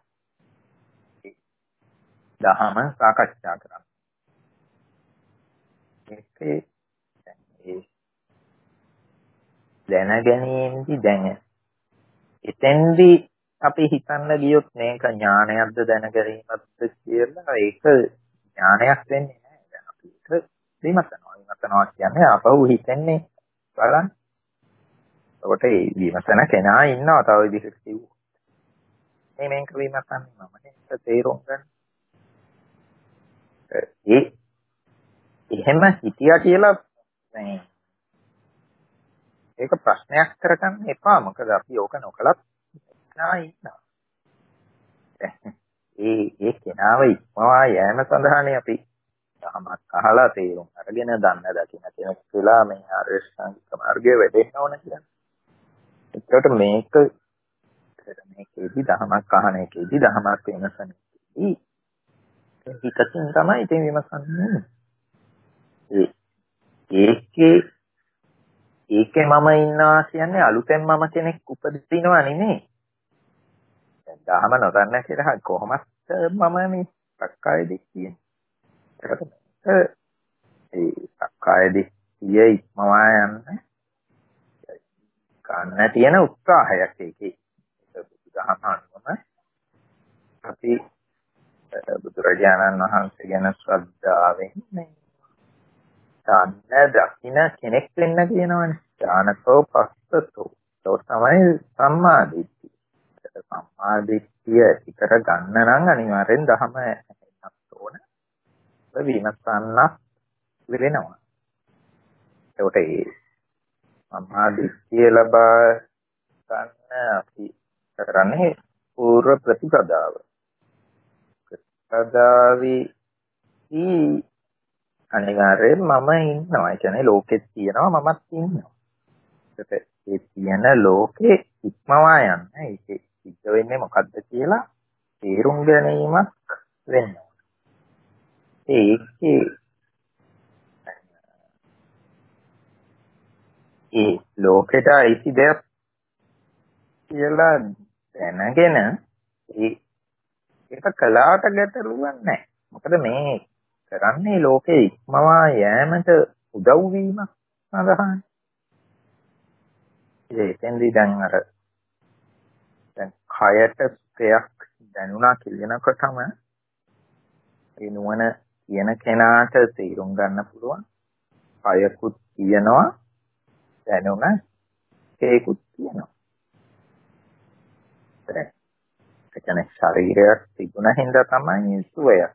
දහම සාකච්ඡා කරන්න. ඒකේ දැනගැනීමේදී දැන එතෙන්දී අපි හිතන්න ගියොත් මේක ඥානයක්ද දැනගැනීමක්ද කියලා ඒක ඥානයක් වෙන්නේ නැහැ. දැන් අපි ඒක විමසනවා කියන්නේ අපහු හිතන්නේ බලන්න. ඒකට ඒ විමසන කෙනා ඉන්නවා තව විදිහට කිව්වොත්. මේක විමසන්නේ මම ඒක තේරුම් ගන්න. එහෙම හිතියා කියලා මේ ඒක ප්‍රශ්නයක් කරගන්න එපා. මොකද අපි ඕක නොකලත් කෙනා ඉන්නවා. ඒ කෙනාව ඉක්මවා යෑම සඳහානේ අපි තමක් අහලා තේරුම් අරගෙන දන්න දකින්න කෙනෙක් වෙලා මේ ආර්ය ශ්‍රාන්තික මාර්ගයේ වැඩෙන්න ඕන කියලා. ඒකට මේකේදී දහමක් අහන එකේදී දහමක් වෙනසනේ. හිතකින් තමයි ඉතින් විමසන්නේ. ඒකේ මම ඉන්නවා කියන්නේ අලුතෙන් මම කෙනෙක් උපදිනවා නෙමෙයි. දහම නොදන්න කියලා කොහොමද මම මේ සක්කාය දිට්ඨිය. ඒ සක්කාය දිට්ඨිය ඉක්මවා යන්න ගන්න තියෙන උත්සාහයක් ඒකේ. බුදුදහම අනුවම අපි බුදුරජාණන් වහන්සේ ගැන ශ්‍රද්ධාවෙන් ඥාන දකින්න කෙනෙක් වෙන්න කියනවනේ. ඥානකෝ පස්සතෝ. ඒක තමයි සම්මාදිට්ඨිය. සම්මාදිට්ඨිය ඉතර ගන්න නම් අනිවාර්යෙන් ධහම එන්නත් ඕන. ඒ විමසන්නත් වෙනවා. ඒකට ඒ සම්මාදිට්ඨිය ලබා ගන්න අපි කරන්නේ පූර්ව ප්‍රතිපදාව. ප්‍රතිපදාවේ අනිවාර්යෙන් මම ඉන්නවා. ඒ කියන්නේ ලෝකෙත් තියෙනවා මමත් ඉන්නවා. ඒ තියෙන ලෝකේ ඉක්මවා යන්න. ඒකේ සිද්ධ වෙන්නේ මොකද්ද කියලා තේරුම් ගැනීමක් වෙනවා. ඒ ලෝකෙට අයිති දෙයක් කියලා දැනගෙන ඒක කලාවට ගැටලුවක් නැහැ. මොකද මේ කරන්නේ ලෝකේ ඉක්මවා යෑමට උදව් වීමක් සඳහායි. එතෙන්දී දැන් කයට සුඛයක් දැනුණා කියනකොටම ඒ නුවණ කියන කෙනාට තේරුම් ගන්න පුළුවන්. කයකුත් කියනවා දැනුණ ඒකුත් කියනවා. ඒ කියන්නේ ශරීරයක් තිබුණ හින්දා තමයි සුවයක්.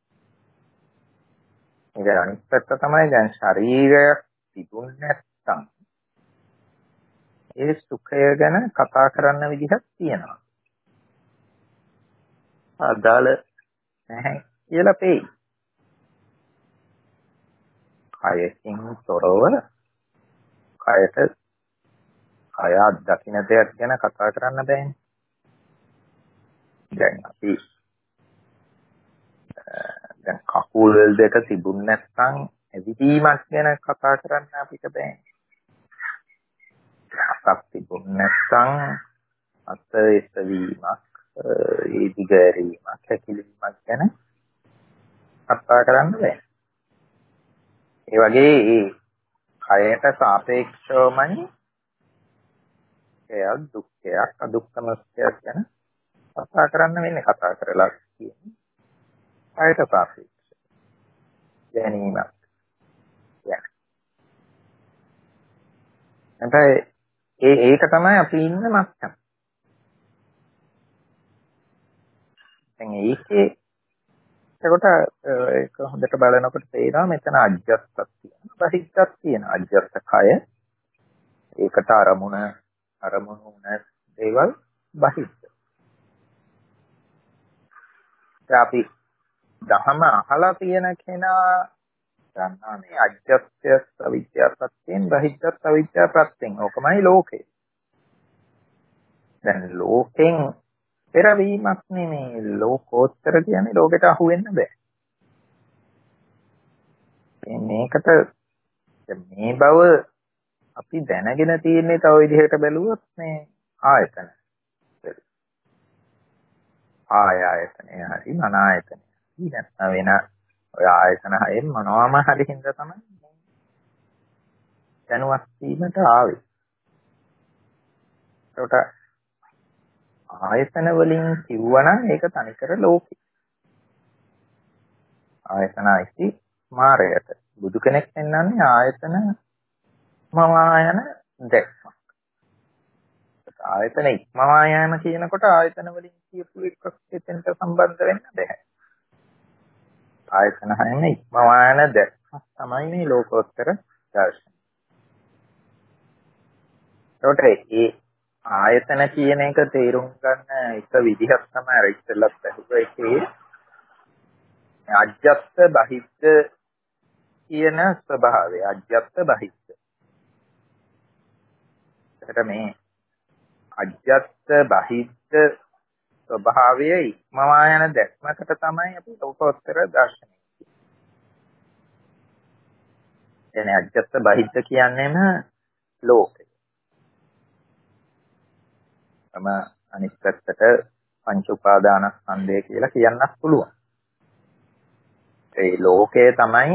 ඒක අනිත් පැත්ත තමයි දැන් ශරීරයක් තිබුණ නැත්නම් ඒ සුඛය ගැන කතා කරන්න විදිහක් තියෙනවා. අදාළ නැහැ කියලා පෙයි. කයකින් තොරව කයට කය දකින්න දෙයක් ගැන කතා කරන්න බෑනේ. දැන් අපි දැන් කකුල් දෙක තිබුණ නැත්නම් ඇවිදීමක් ගැන කතා කරන්න අපිට බෑනේ. අතක් තිබුණ නැත්නම් අත එසවීමක්, ඒ දිගෑරීමක්, හැකිලීමක් ගැන කතා කරන්න බෑ. ඒ වගේ ඒ කයට සාපේක්ෂවමයි එයා දුක්ඛයක් අදුක්ඛමස්යක් ගැන කතා කරන්න වෙන්නේ. කතා කරලා කියන්නේ කයට සාපේක්ෂව දැනීමක්. ඒක තමයි අපි ඉන්න මට්ටම. දැන් ඒකේ එතකොට ඒක හොඳට බලනකොට තේරෙනවා මෙතන අජ්ජත්ක් තියෙනවා, බහිද්දක් තියෙනවා. අජ්ජත් කය ඒකට අරමුණු වුණ දේවල් බහිද්ද. අපි දහම අහලා තියෙන කෙනා දන්නා මේ අජ්ජත්ය අවිද්‍යාවප්‍රත්‍යයෙන් බහිද්දත් අවිද්‍යාවප්‍රත්‍යයෙන්. ඕකමයි ලෝකේ. දැන් ලෝකෙන් පෙරවීමක් නෙමේ ලෝකෝත්තර කියන්නේ. ලෝකෙට අහු වෙන්න බෑ. මේකට මේ බව අපි දැනගෙන තියෙන්නේ තව විදිහකට බැලුවොත් මේ ආයතන. ආයතනය හරි මන ආයතනය. නැත්නම් වෙන ඔය ආයතන හයෙන් මොනවාම හරි හින්දා තමයි දැනුවත් වීමට ආවේ. ඒකට ආයතන වලින් කිව්වනම් ඒක තනිකර ලෝකෙ. ආයතනයි මායයට. බුදු කෙනෙක් පෙන්වන්නේ ආයතන ඉක්මවා යන දැක්මක්. ආයතන ඉක්මවා යන කියනකොට ආයතන වලින් කියපු එකක් එතනට සම්බන්ධ වෙන්න බෑ. ආයතන හැම ඉක්මවා යන දැක්මක් තමයි මේ ලෝකෝත්තර දර්ශනය. ඒකට ඒ ආයතන කියන එක තේරුම් ගන්න එක විදිහක් තමයි අර ඉස්සෙල්ලත් අහුව එකේ අජ්ජත් බහිද්ද කියන ස්වභාවය. අජ්ජත් බහිද්ද. ඒකට මේ අජ්ජත් බහිද්ද ස්වභාවය ඉක්මවා යන දැක්මකට තමයි අපි ලෝකෝත්තර දර්ශනය කියන්නේ. අජ්ජත් බහිද්ද කියන්නේම ලෝකය. තම අනිත් පැත්තට පංච උපාදානස්කන්ධය කියලා කියන්නත් පුළුවන්. ඒ ලෝකය තමයි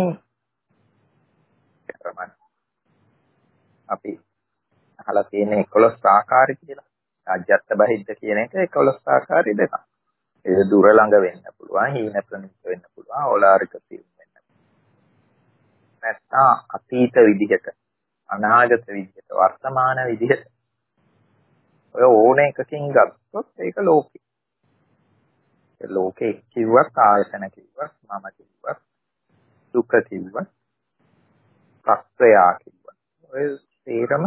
අපි අහලා තියෙන 11 ආකාරය කියලා. අජ්ජත් බහිද්ද කියන එක 11 ආකාරي දෙකක්. ඒ දුර ළඟ වෙන්න පුළුවන්, හීන ප්‍රනිත වෙන්න පුළුවන්, ඕලාරික සියුම් වෙන්න පුළුවන්. නැත්නම් අතීත විදිහට, අනාගත විදිහට, වර්තමාන විදිහට ඔය ඕන එකකින් ගත්තොත් ඒක ලෝකේ. ඒ ලෝකේ කිව්වත් ආයතන කිව්වත් මම කිව්වත් දුක කිව්වත් ප්‍රත්‍යා කිව්වත් ඔය තේරම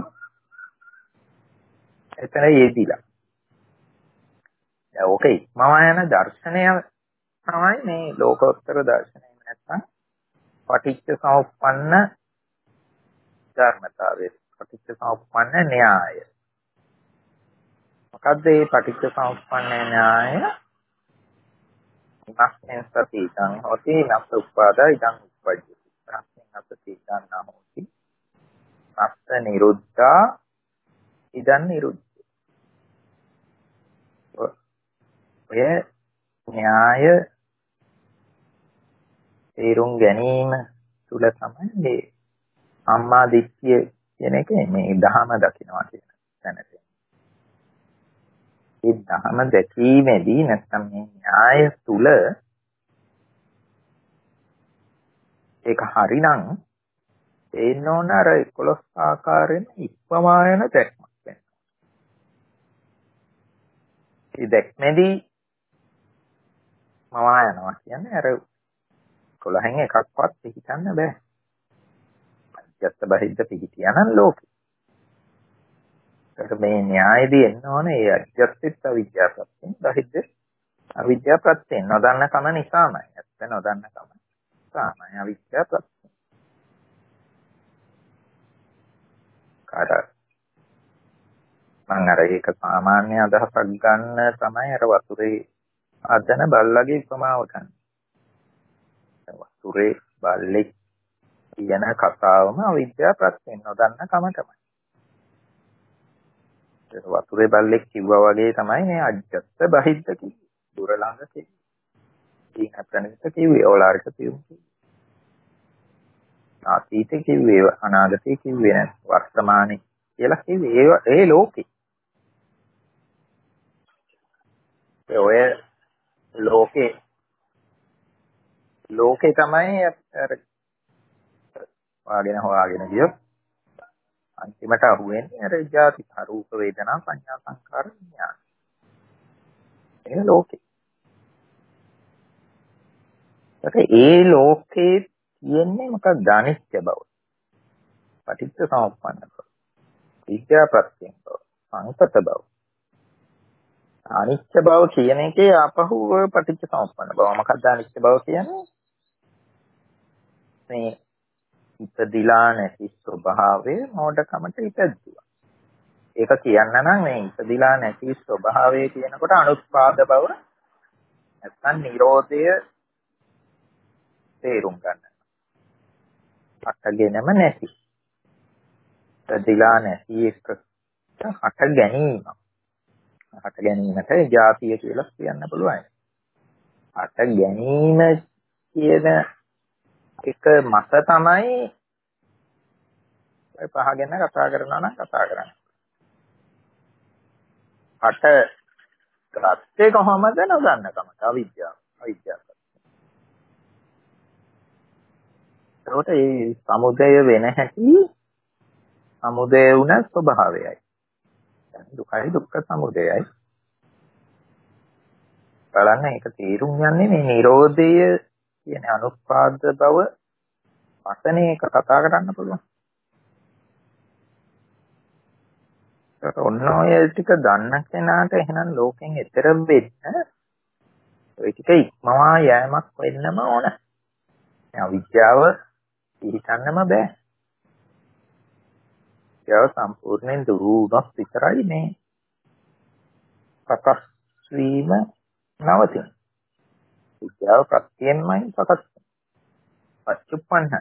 එතන යෙදිලා. දැන් ඕකේ මම යන දර්ශනය තමයි මේ ලෝකෝත්තර දර්ශනය. නැත්නම් පටිච්ච සමුප්පන්න ධර්මතාවය. පටිච්ච සමුප්පන්න න්‍යාය. මොකද්ද මේ පටිච්ච සමුප්පන්න න්‍යාය? ඉමස්මින් සති ඉදං හෝති නස්ස උපාදා ඉදං උප්පජ්ජති. ඉමස්මින් සති ඉදං නහෝති නස්ස නිරුද්ධා ඉදං නිරුද්ධති. ඔය න්‍යාය තේරුම් ගැනීම තුල තමයි මේ අම්මා දිට්ඨිය කියන එක මේ දහම දකින්නවා කියන තැනට. ඒ දහම දැකීමේදී නැත්නම් මේ න්‍යාය තුල ඒක හරිනම් තේන්න ඕන අර 11 ආකාරයෙන් ඉක්මවා යන දැක්මක් වෙනවා. ඒ දැක්මේදී මවා යනවා කියන්නේ අර 11න් එකක්වත් පිළිගන්න බෑ. අජ්ජත් බහිද්ද පිළිතියනන් ලෝකෙ. ඒක මේ න්‍යායදී එන්න ඕනේ ඒ අජ්ජත්ත් අවිද්‍යාවප්‍රත්‍යයෙන් බහිද්ද අවිද්‍යාවප්‍රත්‍යයෙන් නොදන්න කම නිසාමයි. ඇත්ත නොදන්න කම නිසාමයි අවිද්‍යාවප්‍රත්‍යයෙන්. අර මම අර ඒක සාමාන්‍ය අදහසක් ගන්න තමයි අර වතුරේ අදන බල්ලගේ උපමාව ගන්න. වතුරේ බල්ලෙක් කියන කතාවම අවිද්‍යාව ප්‍රත්‍යයෙන් නොදන්න කම තමයි. ඒක වතුරේ බල්ලෙක් කිව්වා වගේ තමයි මේ අජ්ජත් බහිද්ද කිව්වේ. දුර ළඟ කිව්වේ. ඊට ප්‍රණිත කිව්වේ ඕලාරික කිව්වේ. අතීතේ කිව්වේ අනාගතේ කිව්වේ නැහැ. වර්තමානයේ කියලා කිව්වේ ඒ ලෝකේ. ඔය ලෝකේ තමයි අර හොයාගෙන ගියොත් අන්තිමට අහුවෙන්නේ අර ජාති රූප වේදනා සංඥා සංකාර විඥාන. ඒ ලෝකේ. ඒ ලෝකේ කියන්නේ මොකක්ද? අනිත්‍ය බව. පටිච්ච සමුප්පන්න බව. විද්‍යා ප්‍රත්‍යයෙන් බව. සංකත බව. අනිත්‍ය බව කියන එකේ ආපහු පටිච්ච සමුප්පන්න බව. මොකක්ද අනිත්‍ය බව කියන්නේ? මේ ඉපදිලා නැති ස්වභාවය මොඩකමට ඉපදුවා. ඒක කියන්න නම් මේ ඉපදිලා නැති ස්වභාවය කියනකොට අනුත්පාද බව නැත්නම් නිරෝධය තේරුම් ගන්න. අටගෙනම නැති. ඉපදිලා නැති එක අට ගැනීම. අට ගැනීමට ජාතිය කියලා කියන්න පුළුවන්. අට ගැනීම කියන එක මත තමයි ඔය පහ ගැන කතා කරනවා නම් කතා කරන්නේ. අට ගත්තේ කොහොමද නොදන්න කමට අවිද්‍යාව. ඒකට මේ සමුදය වෙන හැටි සමුදය වුණ ස්වභාවයයි. දුකයි දුක්ඛ සමුදයයි. බලන්න ඒක තේරුම් යන්නේ මේ නිරෝධය කියන අනුපාද බව වචනේ එක කතා කරන්න පුළුවන්. ඒක ඔන්න ඔය ටික දන්න කෙනාට එහෙනම් ලෝකෙන් එතර වෙන්න ඔය ටික ඉක්මවා යෑමක් වෙන්නම ඕන. අවිද්‍යාව පිළිගන්නම බෑ. ඒක සම්පූර්ණයෙන් දුරු වුණොත් විතරයි මේ සකස් වීම නවතින්නේ. විද්‍යාව ප්‍රත්‍යයෙන්මයි සකස් පච්චුප්පන්න.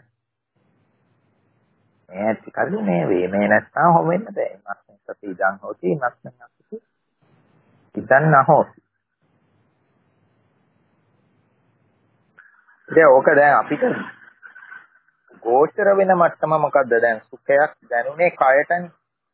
මේ ටිකලු මේ වේ මේ නැත්නම් හොම වෙන්න බෑ. මස්න සති ඉඳන් හොති මස්න නැති ඉඳන් නැහොති. ඕක දැන් අපිට ගෝචර වෙන මට්ටම මොකද්ද? දැන් සුඛයක් දැනුනේ කයටනේ.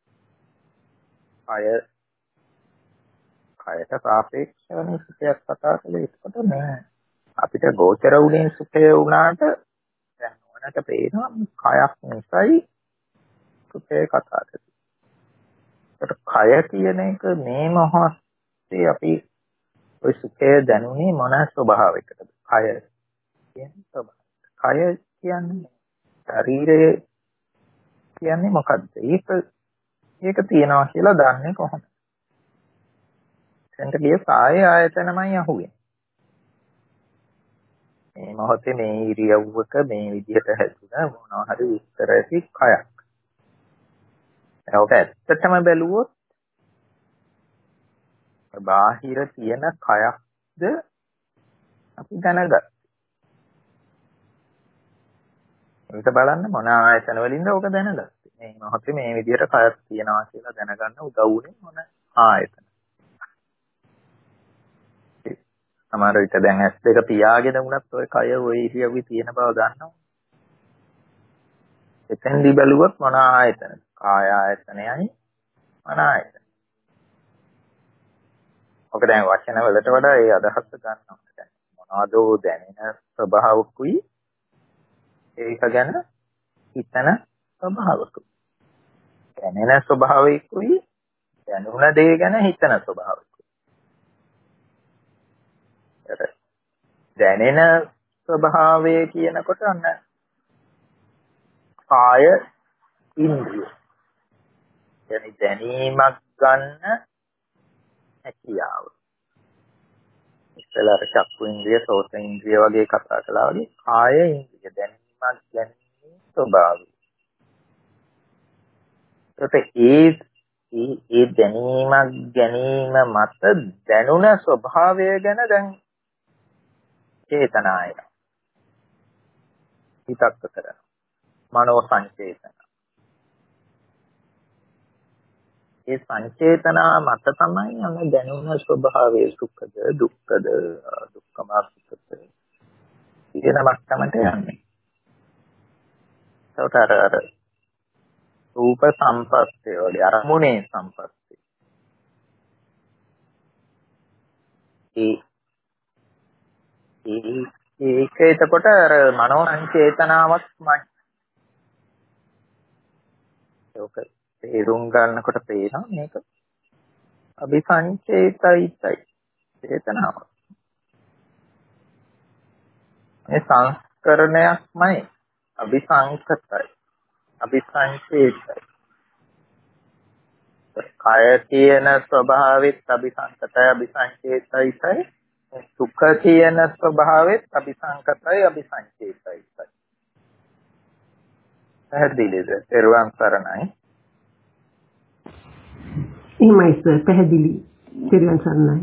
කයට සාපේක්ෂව සුඛයක් කතා කළේ. ඒකට නෑ. අපිට ගෝචර වුණේ සුඛය වුණාට දැන් ඕනට පේනවා කයක් නිසයි සුඛය කතා කරන්නේ. ඒකට කය කියන එක මේ මොහොතේ අපි ඔය සුඛය දැනුනේ මොන ස්වභාවයකටද? කය කියන්නේ ස්වභාවය. කය කියන්නේ ශරීරය කියන්නේ මොකද්ද? ඒක තියනවා කියලා දන්නේ කොහොමද? එතනට ගිය කාය ආයතනමයි අහුවෙන්නේ. මේ මොහොතේ මේ ඉරියව්වක මේ විදිහට හැදුනා මොනවා හරි විස්තර ඇති කයක්. ඒක ඇත්තටම බැලුවොත් බාහිර තියෙන කයක්ද අපි දැනගත්තා. ඒක බලන්න මොන ආයතන වලින්ද ඕක දැනගත්තේ. මේ මොහොතේ මේ විදිහට කයක් තියනවා කියලා දැනගන්න උදව් වුණේ මොන ආයතන. සමහර විට දැන් S2 පියාගෙන වුණත් ඔය කය ඔය ඉරියව්වේ තියෙන බව දන්නවා. එතෙන්දි බැලුවොත් මොන ආයතනද? කාය ආයතනයයි මන ආයතන. ඔක දැන් වචන වලට වඩා ඒ අදහස ගන්නවා. දැන් මොනවදෝ දැනෙන ස්වභාවකුයි ඒක ගැන හිතන ස්වභාවකුයි. දැනෙන ස්වභාවයකුයි දැනුණ දේ ගැන හිතන ස්වභාවකුයි. දැනෙන ස්වභාවය කියනකොට අන්න කාය ඉන්ද්‍රිය. يعني දැනීමක් ගන්න හැකියාව. ඉස්සෙල්ලා චක්කු ඉන්ද්‍රිය, සෝත ඉන්ද්‍රිය වගේ කතා කළා වගේ කාය ඉන්ද්‍රිය දැනීමක් ගැනීම ස්වභාවය. එතකොට ඒ ගැනීම මත දැනුණ ස්වභාවය ගැන දැන් චේතනාය හිතක් කරන මනෝ සංචේතන. ඒ සංචේතනා මත තමයි අන්න දැනුණ ස්වභාවයේ සුඛද දුක්ඛද දුක්ඛම සුඛද කියන මට්ටමට යන්නේ. ඒකට අර රූප සම්පස්සේ වල අරමුණේ සම්පස්සේ ඒක එතකොට අර මනෝ සංචේතනාවක්මයි. ඒක තේරුම් ගන්නකොට පේනවා මේක අபிසංචේතිතයි චේතනාව. මේ සංස්කරණයක්මයි අபிසංකතයි අபிසංචේතයි. කය කියන ස්වභාවෙත් අபிසංකතයි අபிසංචේතයි. සුඛ කියන ස්වභාවෙත් අபிසංකතයි අபிසංචේතයි. පැහැදිලිද? පෙරවන් සරණයි. එහෙමයි පැහැදිලි. පෙරවන් සරණයි.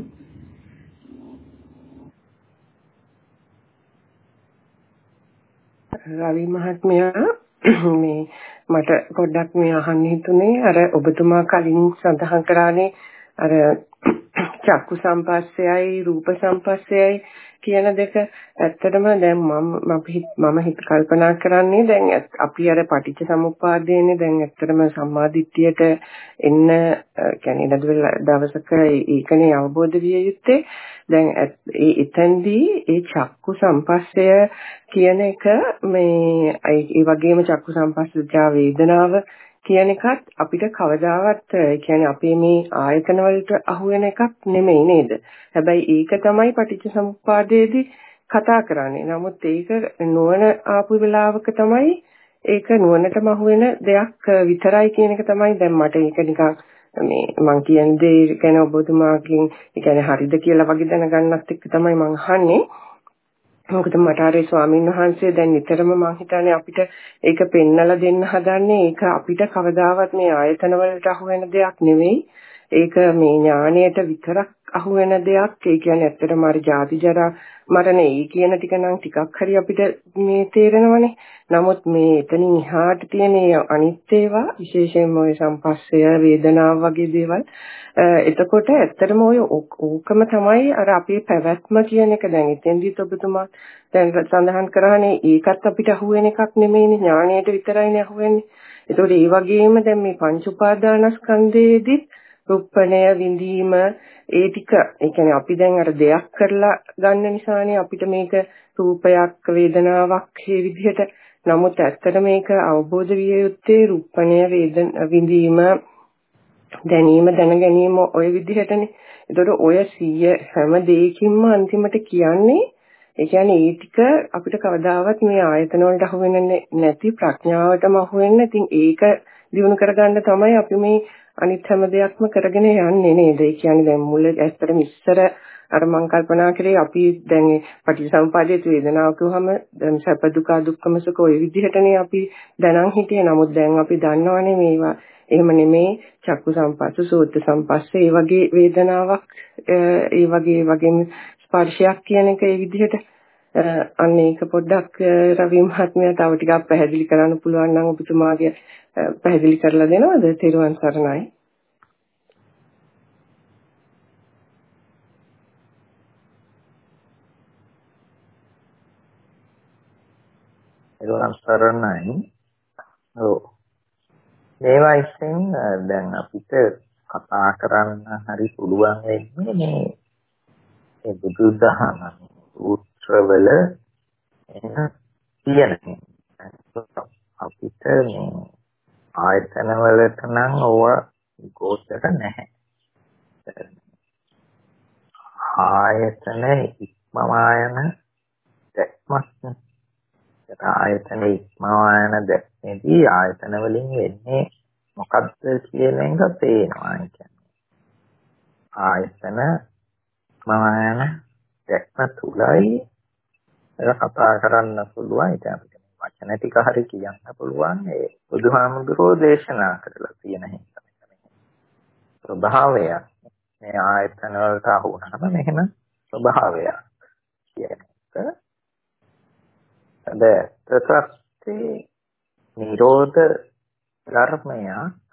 රවි මහත්මයා මේ මට පොඩ්ඩක් මේ අහන්න හිතුනේ අර ඔබතුමා කලින් සඳහන් කරානේ අර චක්කු සම්පස්සයයි රූප සම්පස්සයයි කියන දෙක ඇත්තටම දැන් මම හිත කල්පනා කරන්නේ දැන් අපි අර පටිච්ච සමුප්පාදයේනේ දැන් ඇත්තටම සම්මාදිට්ඨියට එන්න කියන්නේ දවසක ඒකනේ අවබෝධ විය යුත්තේ. දැන් එතෙන්දී ඒ චක්කු සම්පස්සය කියන එක මේ ඒ වගේම චක්කු සම්පස්සජා වේදනාව කියන එකත් අපිට කවදාවත් කියන්නේ අපේ මේ ආයතන වලට අහු වෙන එකක් නෙමෙයි නේද? හැබැයි ඒක තමයි පටිච්චසමුප්පාදයේදී කතා කරන්නේ. නමුත් ඒක නුවණ ආපු වෙලාවක තමයි ඒක නුවණටම අහු වෙන දෙයක් විතරයි කියන එක තමයි දැන් මට ඒක නිකන් මේ මං කියන දේ ගැන ඔබතුමාගෙන් ඒ කියන්නේ හරිද කියලා වගේ දැනගන්නත් එක්ක තමයි මං අහන්නේ. මොකද මට ආරේ ස්වාමීන් වහන්සේ දැන් නිතරම මම හිතන්නේ අපිට ඒක පෙන්නලා දෙන්න හදන්නේ ඒක අපිට කවදාවත් මේ ආයතන වලට අහු වෙන දෙයක් නෙවෙයි. ඒක මේ ඥාණයට විතරක් අහු වෙන දෙයක්. ඒ කියන්නේ ඇත්තටම අර ජාති ජරා මරණ ඒ කියන ටික නම් ටිකක් හරි අපිට මේ තේරෙනවනේ. නමුත් මේ එතනින් එහාට තියෙන අනිත් ඒවා විශේෂයෙන්ම ওই සම්පස්සය වේදනාව වගේ දේවල් එතකොට ඇත්තටම ඔය ඕකම තමයි අර අපේ පැවැත්ම කියන එක දැන් එතෙන්දිත් ඔබතුමා දැන් සඳහන් කරානේ ඒකත් අපිට අහුවෙන එකක් නෙමෙයිනේ ඥාණයට විතරයිනේ අහුවෙන්නේ. ඒතකොට ඒ වගේම දැන් මේ පංච උපාදානස්කන්ධයේදීත් රුප්පණය විඳීම ඒ ටික ඒ කියන්නේ අපි දැන් අර දෙයක් කරලා ගන්න නිසානේ අපිට මේක රූපයක් වේදනාවක් මේ විදිහට. නමුත් ඇත්තට මේක අවබෝධ විය යුත්තේ රුප්පණය විඳීම දැනීම දැන ගැනීම ඔය විදිහටනේ. ඒතකොට ඔය 100 හැම දෙයකින්ම අන්තිමට කියන්නේ ඒ කියන්නේ ඒ ටික අපිට කවදාවත් මේ ආයතන වලට අහු වෙන්නේ නැති ප්‍රඥාවටම අහු වෙන්නේ. ඉතින් ඒක දිනු කරගන්න තමයි අපි මේ අනිත් හැම දෙයක්ම කරගෙන යන්නේ නේද? ඒ කියන්නේ දැන් මුල ඇත්තටම ඉස්සර අර මං කල්පනා කරේ අපි දැන් පටිච්චසමුපාදයේ වේදනාව කියවහම දැන් සැප දුක දුක්ඛම සුඛ ඔය විදිහටනේ අපි දැනන් හිටියේ. නමුත් දැන් අපි දන්නවනේ මේවා එහෙම නෙමේ චක්කු සම්පස්ස සෝත සම්පස්ස ඒ වගේ වේදනාවක් ඒ වගේම ස්පර්ශයක් කියන එක ඒ විදිහට අන්න ඒක පොඩ්ඩක් රවි මහත්මයා තව ටිකක් පැහැදිලි කරන්න පුළුවන් නම් ඔබතුමාගේ පැහැදිලි කරලා දෙනවද? තෙරුවන් සරණයි. තෙරුවන් සරණයි. ඔව්. මේවා ඉතින් දැන් අපිට කතා කරන්න හරි පුළුවන් වෙන්නේ මේ බුදුදහම සූත්‍රවල එන තියෙන අපිට මේ ආයතන වලට නම් ඕවා ගෝචර නැහැ. ආයතන ඉක්මවායන දැක්මක් ආයතන ඉක්මවායන දැක්මේදී ආයතන වලින් වෙන්නේ මොකක්ද කියන එක පේනවා. ආයතන ඉක්මවායන දැක්ම තුලයි ඒක කතා කරන්න පුළුවන්. ඒක අපිට වචන ටික හරි කියන්න පුළුවන් ඒ බුදුහාමුදුරෝ දේශනා කරලා තියෙන හින්දා. ස්වභාවයක් මේ ආයතන වලට අහු වුණාම මෙහෙම ස්වභාවයක් කියන එක. ප්‍රත්‍යක්ෂේ නිරෝධ ධර්මයක්.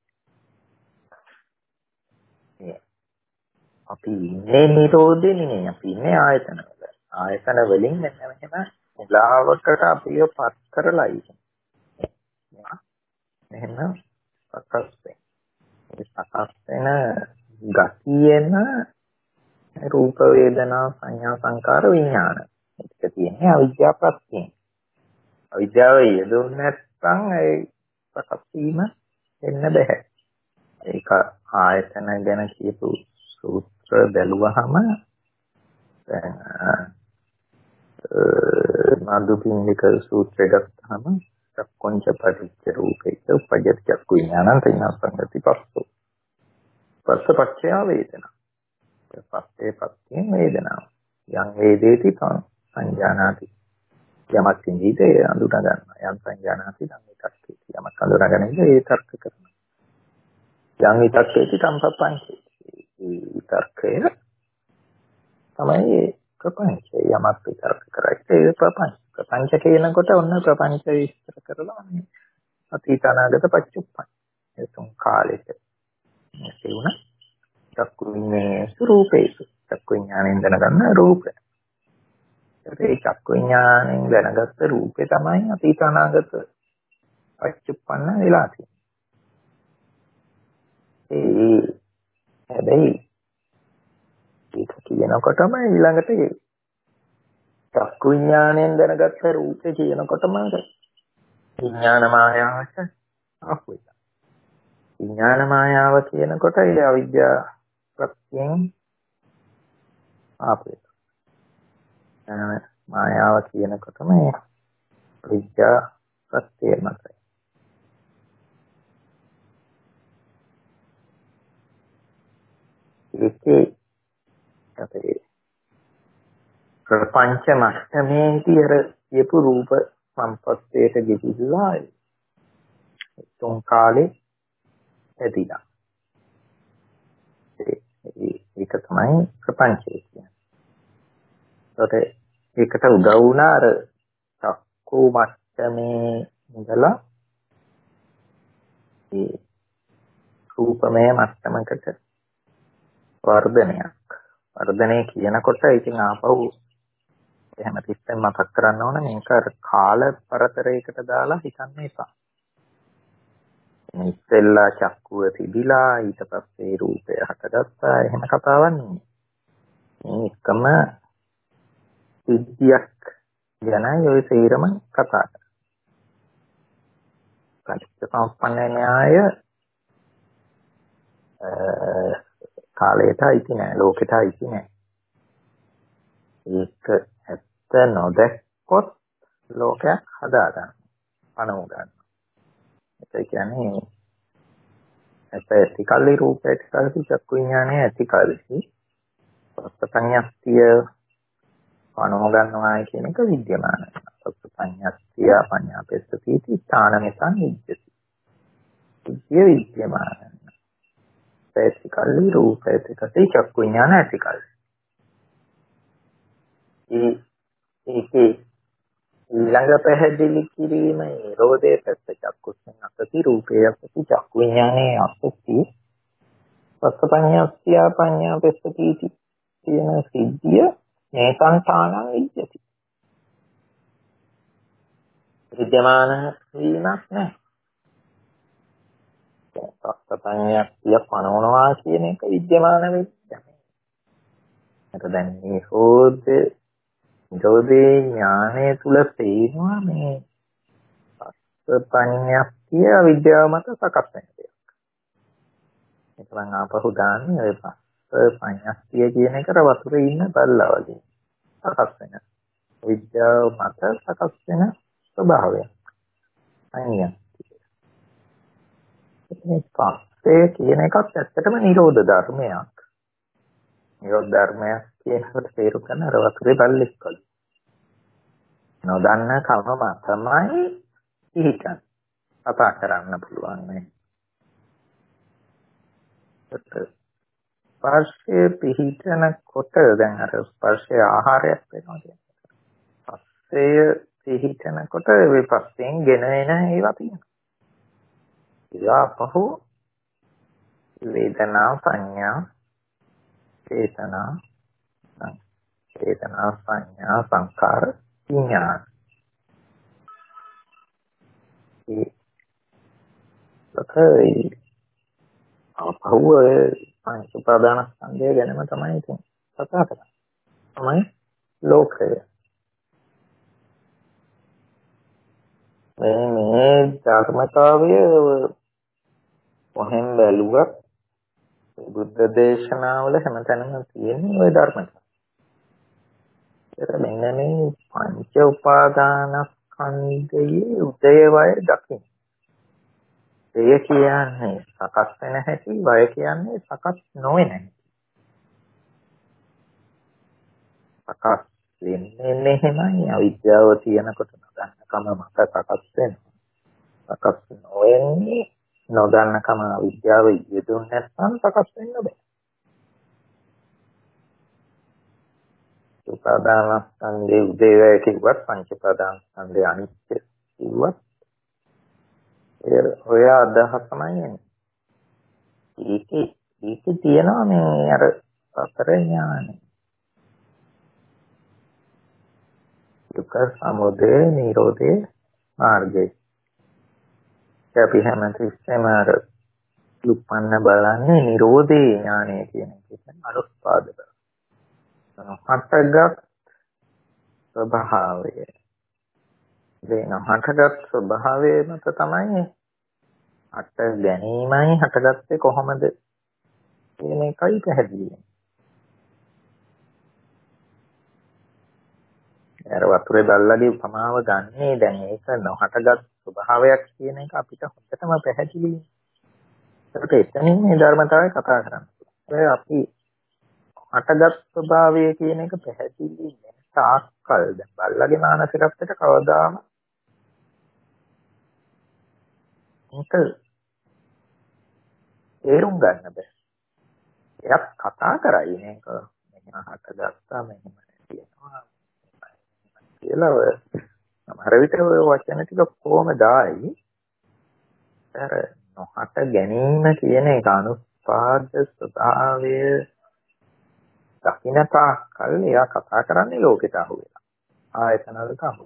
අපි ඉන්නේ නිරෝධේ නෙමෙයි, අපි ඉන්නේ ආයතන වල. ආයතන වලින් මෙන්න මෙහෙම මුලාවකට අපිව පත් කරලා ඉන්නේ. මෙහෙම සකස් වෙන. ඒ සකස් වෙන ගතියෙන රූප වේදනා සංඥා සංකාර විඥාන. ඒක තියෙන්නේ අවිද්‍යාව ප්‍රත්‍යයෙන්. අවිද්‍යාව යෙදුන්නේ නැත්නම් ඒ සකස් වීම වෙන්න බෑ. ඒක ආයතන ගැන කියපු සූත්‍ර බැලුවහම මාදුපින්නික සූත්‍රය ගත්තාම චක්කොංච පටිච්ච රූපේච උපජ්ජති චක්කු විඥානං තේනස්සංගති පස්සෝ පස්සපච්චය වේදනා. පස්සේ පස්යෙන් වේදනාව. යම් වේදේති තං සංජානාති. යමක් සිඳීතේ අඳුනා ගන්නවා. යම් සංජානාති නම් විතක්කේ. යමක් අඳුනාගෙන ඒ තර්ක කරනවා. යම් විතක්කේති සම්පප්පංචේ. ඒ විතර්කය තමයි ප්‍රපංචය. යමක් විතර්ක කරයි ඒ ප්‍රපංච. ප්‍රපංච කියනකොට ඔන්න ප්‍රපංච විස්තර කරලා මේ අතීත අනාගත පච්චුප්පන්. ඒ තුන් කාලෙක තියුණ චක්කු විඤ්ඤාණය රූපේසු. චක්කු විඤ්ඤාණයෙන් දැනගන්න රූපය. ඒ චක්කු විඤ්ඤාණයෙන් දැනගත්ත රූපේ තමයි අතීත අනාගත පච්චුප්පන්න වෙලා තියෙන්නේ. හැබැයි ඒක කියනකොටම ඊළඟට චක්කු විඥාණයෙන් දැනගත්ත රූපේ කියනකොටම විඥාන මායාවට ආපු එක. විඥාන මායාව කියනකොට ඒ අවිද්‍යාව ප්‍රත්‍යයෙන් ආපු එක. මායාව කියනකොටම ඒ විද්‍යා ප්‍රත්‍යය මතයි. ඒකේ අපේ ප්‍රපංච මට්ටමේදී අර කියපු රූප සම්පස්සයට ගෙතිලා තුන් කාලේ ඇදිලා. ඒක තමයි ප්‍රපංචය කියන්නේ. ඒකට උදව් වුණා අර චක්කු මට්ටමේ ඉඳලා ඒ රූපමය මට්ටමකට වර්ධනයක්. වර්ධනය කියනකොට ඉතින් ආපහු එහෙම තිස්සෙන් මතක් කරන්න ඕන මේක අර කාල පරතරයකට දාලා හිතන්න එපා. ඉස්සෙල්ලා චක්කුව තිබිලා ඊට පස්සේ රූපය හටගත්තා එහෙම කතාවක් නෙමෙයි. මේ එකම සිද්ධියක් ගැනයි ඔය සීරම කතා කරන්නේ. පටිච්චසමුප්පන්න න්‍යාය කාලයට අයිති නෑ, ලෝකෙට අයිති නෑ. ඒක ඇත්ත නොදැක්කොත් ලෝකයක් හදාගන්න, පණව ගන්න. ඒ කියන්නේ ඇත්ත ඇතිකල්ලි රූපය ඇතිකල්ලි චක්කු විඥානය ඇතිකල්ලි පස්සපඤ්ඤස්තිය පණව ගන්නවා කියන එක විද්‍යමානයි. පස්සපඤ්ඤස්තිය පඤ්ඤාපෙස්සති ස්ථානමෙතන් විද්‍යති. විද්‍යමානයි. ඇතිකල්ලි රූපය ඇතිකල්ලි චක්කු විඥාන ඇතිකල්ලි. ඒකේ ඊළඟ පැහැදිලි කිරීම නිරෝධයේ පැත්ත චක්කුස්ෙන් අසති රූපයේ අසති චක්කු විඥානයේ අසති පස්සපඤ්ඤස්තිය පඤ්ඤාපෙස්සති කියන සිද්ධිය මේ සංතානං විද්‍යති. විද්‍යමාන වීමක් නැහැ. පස්සපඤ්ඤස්තිය පනවනවා කියන එක විද්‍යමාන වෙච්ච. ඒක දැන් මේ නිරෝධේ ඥානය තුල තේනවා මේ පස්සපඤ්ඤස්තිය විද්‍යාව මත සකස් වෙන දෙයක්. ඒක නම් ආපහු දාන්නේ ඔය පස්සපඤ්ඤස්තිය කියන එකට වතුරේ ඉන්න බල්ලා වගේ සකස් වෙන. විද්‍යාව මත සකස් වෙන ස්වභාවයක්. අනියම්. මේ පස්සේ කියන එකත් ඇත්තටම නිරෝධ ධර්මයක්. නිරෝධ ධර්මයක් කියනකොට තේරුම් ගන්න අර වතුරේ බල්ලෙක් වගේ. නොදන්න කම තමයි පිහිටන් කතා කරන්න පුළුවන් නේ. ස්පර්ශයේ පිහිටනකොට දැන් අර ස්පර්ශයේ ආහාරයක් වෙනවා කියන්නේ. පස්සේ පිහිටනකොට විපස්සෙන් ගෙන එන ඒවා තියෙනවා. ඒවා පහු වේදනා සංඥා චේතනා චේතනා සංඥා සංකාර විඥාන. ඒකයි අපහුව පංච උපාදානස්කන්ධය ගැනම තමයි ඉතින් කතා කරන්නේ. තමයි ලෝකය. මේ ධර්මතාවය කොහෙන් බැලුවත් බුද්ධ දේශනාවල හැමතැනම තියෙන ওই ධර්මතාවය. ඒක මෙන්න මේ පංච උපාදානස්කන්ධයේ උදේවය දකින්න. එය කියන්නේ සකස් වෙන හැටි, වය කියන්නේ සකස් නොවන හැටි. සකස් වෙන්නේ එහෙමයි අවිද්‍යාව තියෙනකොට නොදන්නකම මත සකස් වෙනවා. සකස් නොවෙන්නේ නොදන්නකම අවිද්‍යාව යෙදුන් නැත්නම් සකස් වෙන්න බෑ. උපාදානස්කන්ධයේ උදේවැය කිව්වත් පංච උපාදානස්කන්ධයේ අනිත්‍ය කිව්වත් ඔය අදහසමයි එන්නේ. ඒකේ තියෙනවා මේ අර සතර ඥානෙ. දුක්ඛ සමුදය නිරෝධය මාර්ගය. අපි හැමතිස්සෙම අර උපන්න බලන්නේ නිරෝධේ ඥානය කියන එක. අනුස්පාද බව. හටගත් ස්වභාවය. හටගත් ස්වභාවය මත තමයි හට ගැනීමයි හටගත්තේ කොහොමද කියන එකයි පැහැදිලි. අර වතුරේ බල්ලගේ උපමාව ගන්නේ දැන් ඒක නොහටගත් ස්වභාවයක් කියන එක අපිට හොඳටම පැහැදිලියි. ඒකට එතනින් මේ ධර්මතාවය කතා කරන්නේ. අපි හටගත් ස්වභාවය කියන එක පැහැදිලි වෙන තාක්කල් දැන් බල්ලගේ මානසිකත්වයට කවදාම ඒක තේරුම් ගන්න බෑ. එයාත් කතා කරයි මේක මෙහෙම හටගත්තා මෙහෙම කියනවා කියලා ඔය සමහර විට ඔය වචන ටික කොහොමද ආයි අර නොහට ගැනීම කියන එක අනුපාද ස්වභාවය දකින්න තාක්කල් එයා කතා කරන්නේ ලෝකෙට අහු වෙලා. ආයතනවලට අහු.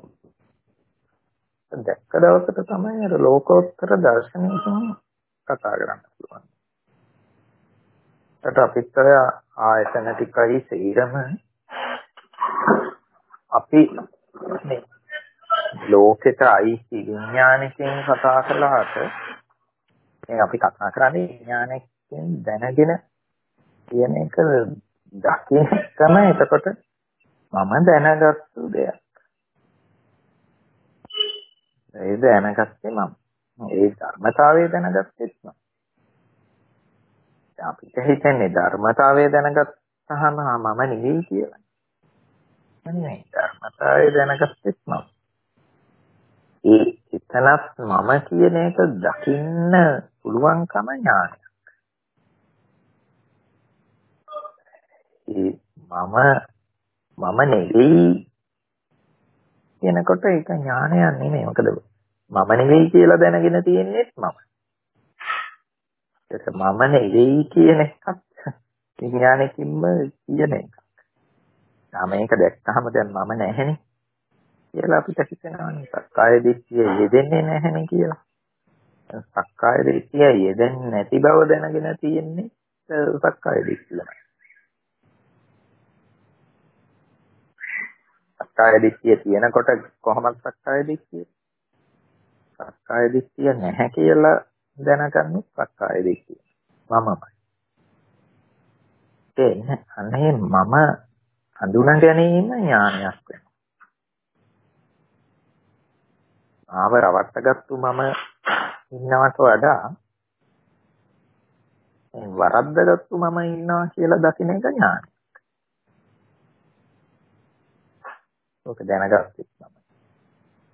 දැක්ක දවසට තමයි අර ලෝකෝත්තර දර්ශනයෙන් කතා කරන්න පුළුවන්. ඒකට අපිට ආයතන ටිකයි සීරම අපි මේ ලෝකෙට අයිති විඥානකින් කතා කළාට මේ අපි කතා කරන්නේ විඥානයෙන් දැනගෙන කියන එක දකින්න තමයි. එතකොට මම දැනගත්තු දෙයක්. ඒ දැනගත්තේ මම. ඒ ධර්මතාවය දැනගත්තෙත් මම. අපිට හිතන්නේ ධර්මතාවය දැනගත්තාම මම නෙවෙයි කියලා. නෙවෙයි ධර්මතාවය දැනගත්තෙත් මම. ඒ එතනත් මම කියන එක දකින්න පුළුවන්කම ඥානයක්. ඒ මම නෙවෙයි කියනකොට ඒක ඥානයක් නෙමෙයි. මොකද මම නෙවෙයි කියලා දැනගෙන තියෙන්නේත් මම. ඒක මම නෙවෙයි කියන එකත් විඥානකින්ම කියන එකක්. මේක දැක්කහම දැන් මම නැහැනේ කියලා අපිට හිතෙනවානේ. සක්කාය දිට්ඨිය යෙදෙන්නේ නැහැනේ කියලා. සක්කාය දිට්ඨිය යෙදෙන්නේ නැති බව දැනගෙන තියෙන්නේ සක්කාය දිට්ඨියමයි. සක්කාය දිට්ඨිය තියෙනකොට කොහොමද සක්කාය දිට්ඨිය? සක්කාය දිට්ඨිය නැහැ කියලා දැනගන්නේ සක්කාය දිට්ඨිය. මමමයි. අනේ මම හඳුනා ගැනීම ඥානයක් වෙනවා. ආව රවට්ටගත්තු මම ඉන්නවට වඩා වරද්දගත්තු මම ඉන්නවා කියලා දකින්න එක ඥානයක්. ඔක දැනගත්තේ තමයි.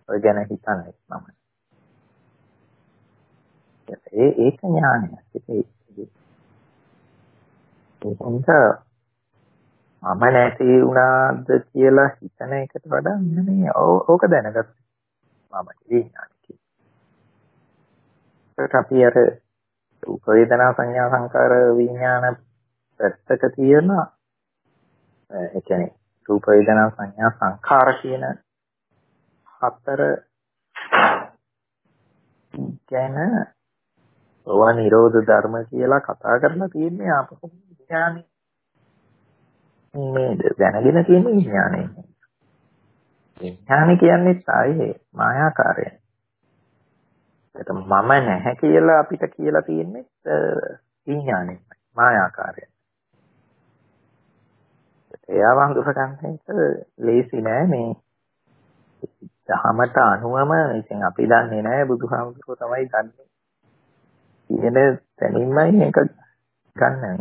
ඔය ගැන හිතන්නේ මම. ඒක ඥානය. ඒක මම නැති වුණාද කියලා හිතන එකට වඩා මේ ඕක දැනගත්ත මම විඥානය කියන්නේ. අපි අර රූප වේදනා සංඥා සංකාර විඥාන පැත්තක තියෙන ඒ කියන්නේ රූප වේදනා සංඥා සංකාර කියන හතර ගැන ඕවා නිරෝධ ධර්ම කියලා කතා කරලා තියෙන්නේ ආපහු විඥානෙ නේද? දැනගෙන තියෙන විඥානෙ. විඥානෙ කියන්නේ සායේ මායාකාරය. ඒක මම නැහැ කියලා අපිට කියලා තියෙන්නේ විඥානෙ මායාකාරය. එයාව හඳුනගන්න එක ලේසි නෑ මේ දහමට අනුවම ඉතින් අපි දන්නේ නෑ බුදුහාමුදුරුවෝ තමයි දන්නේ. කියන තැනින්මයි මේක ගන්න.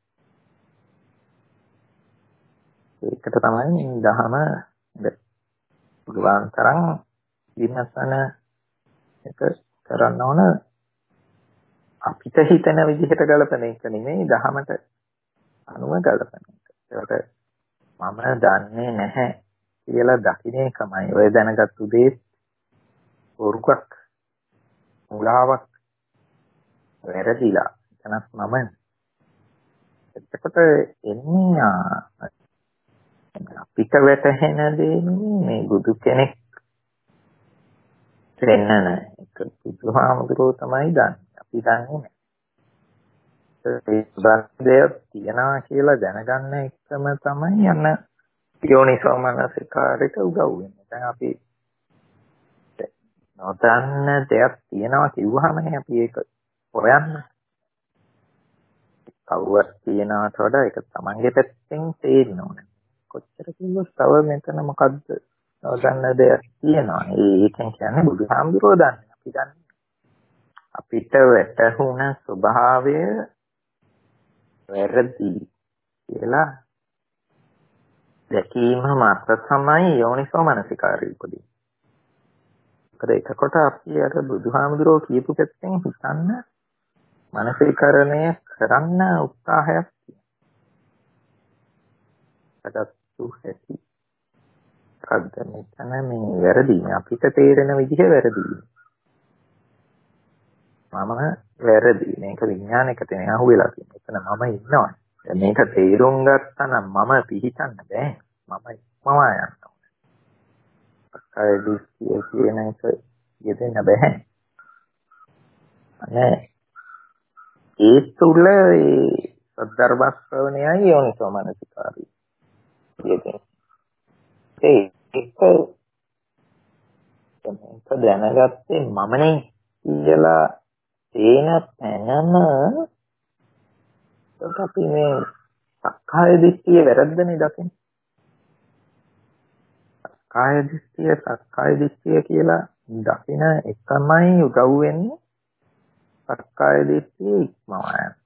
ඒකට තමයි දහම පුළුවන් තරම් විමසන එක කරන්න ඕන. අපිට හිතන විදිහට ගලපන එක නෙමෙයි දහමට අනුව ගලපන එක. ඒකට මම දන්නේ නැහැ කියලා දකින්න එකමයි ඔය දැනගත්තු දේ වරුකක් මුලාවක් වැරදිලා එතනත් මම එතකොට එන්නේ අපිට වැටහෙන දේ මේ බුදු කෙනෙක් දෙන්න නැහැ. ඒක බුදුහාමුදුරුවෝ තමයි දන්නේ. අපි දන්නේ නැහැ. ඒ බන්දේ තියනවා කියලා දැනගන්න එකම තමයි යන යෝනිසෝ මනසිකාරයට උදව් වෙන්නේ. දැන් අපි නොදන්න දෙයක් තියනවා කිව්වහම අපි ඒක හොයන්න. කවුරුත් තියනවට වඩා ඒක තමන්ගේ පැත්තෙන් තේරෙන්න ඕනේ. කොච්චර කිව්වොත් තව මෙතන මොකද්ද නොදන්න දෙයක් තියෙනවා. ඒකෙන් කියන්නේ බුදුහාමුදුරුවෝ දන්නේ. අපි දන්නේ. අපිට වැටහුණ ස්වභාවය වැරදි කියලා දැකීම මත තමයි යෝනිසෝ මනසිකාරය උපදින්නේ. ඒකකොට අපි අර බුදුහාමුදුරුවෝ කියපු පැත්තෙන් හිතන්න මනසිකරණය කරන්න උත්සාහයක් තියෙනවා. හැටි. කද්ද මෙතන මේ වැරදි අපිට තේරෙන විදිහ වැරදි. මම වැරදි. මේක විඥානයකට නේ අහුවෙලා තියෙන්නේ. එතන මම ඉන්නවා. දැන් මේක තේරුම් ගත්තා නම් මම පිහිටන්න බෑ. මම ඉක්මවා යන්න ඕනේ. අකයි දුස්සිය කියන එක යෙදෙන්න බෑ. අනේ ඒ තුල ඒ සද්ධර්ම ශ්‍රවණයයි යෝනිසෝ මනසිකාරය. ඒක දැනගත්තේ මමනේ කියලා තේන තැනම අපි මේ සක්කාය දිට්ඨිය වැරද්දනේ දකින්නේ. සක්කාය දිට්ඨිය කියලා දකින එකමයි උදව් වෙන්නේ සක්කාය දිට්ඨිය ඉක්මවා යන.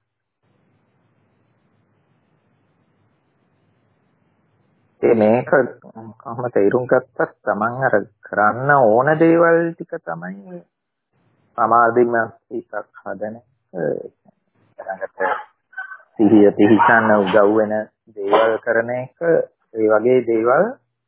මේක කොහොම තේරුම් ගත්තත් Taman අර කරන්න ඕන දේවල් ටික තමයි සමාධිමත් හිතක් හදන ඊළඟට සිහිය පිහිටන්න උදව් වෙන දේවල් කරන එක ඒ වගේ දේවල්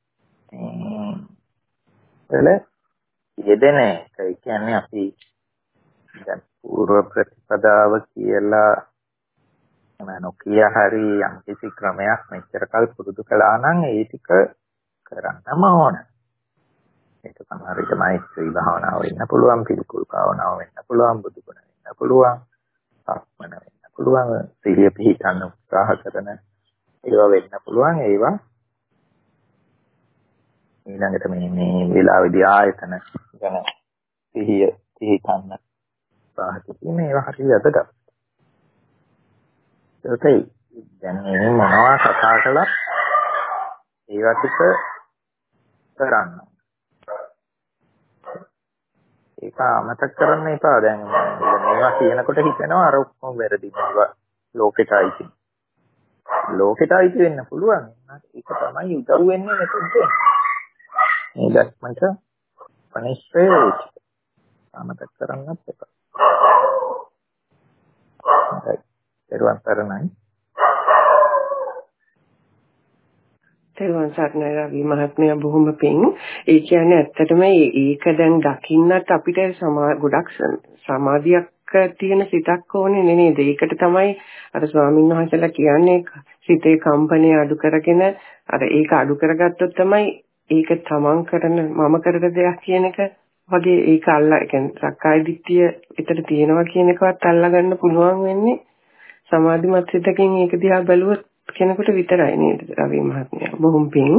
වල යෙදෙන එක. ඒ කියන්නේ අපි දැන් පූර්ව ප්‍රතිපදාව කියලා නොකිය හරි යම් කිසි ක්‍රමයක් මෙච්චර කල් පුරුදු කළා නම් ඒ ටික කරන්නම ඕන. ඒක සමහර විට මෛත්‍රී භාවනාව වෙන්න පුළුවන්, පිළිකුල් භාවනාව වෙන්න පුළුවන්, බුදුගුණ වෙන්න පුළුවන්, සක්මන වෙන්න පුළුවන්, සිහිය පිහිටන්න උත්සාහ කරන ඒවා වෙන්න පුළුවන්. ඒවා ඊළඟට මේ වෙලාවේදී ආයතන ගැන සිහිය පිහිටන්න උත්සාහ කිරීම ඒවා හරි වැදගත්. ඒකයි දැන් මේ මොනවා කතා කළත් ඒවා ටික කරන්න. ඒක අමතක කරන්න එපා. දැන් මේවා කියනකොට හිතෙනවා අර ඔක්කොම වැරදි. මේවා ලෝකෙට අයිති. ලෝකෙට අයිති වෙන්න පුළුවන්. ඒක තමයි උදව් වෙන්නේ මෙතෙන්ට. මේ දැක්මට අනිශ්චය අමතක කරන්නත් එපා. දරුවන් තරණයි. තෙරුවන් සරණයි රවි මහත්මයා බොහොම පිං. ඒ කියන්නේ ඇත්තටම ඒක දැන් දකින්නත් අපිට ගොඩක් සමාධියක් තියෙන සිතක් ඕනේ නේද? ඒකට තමයි අර ස්වාමීන් වහන්සේලා කියන්නේ සිතේ කම්පනය අඩු කරගෙන අර ඒක අඩු කරගත්තොත් තමයි ඒක තමන් කරන මම කරන දෙයක් කියන එක වගේ ඒක කියන්නේ සක්කාය දිට්ඨිය ඊතර තියෙනවා කියන එකවත් අල්ලගන්න පුළුවන් වෙන්නේ සමාධිමත් සිතකින් ඒක දිහා බැලුවොත් කෙනෙකුට විතරයි නේද රවි මහත්මයා බොහොම පිං.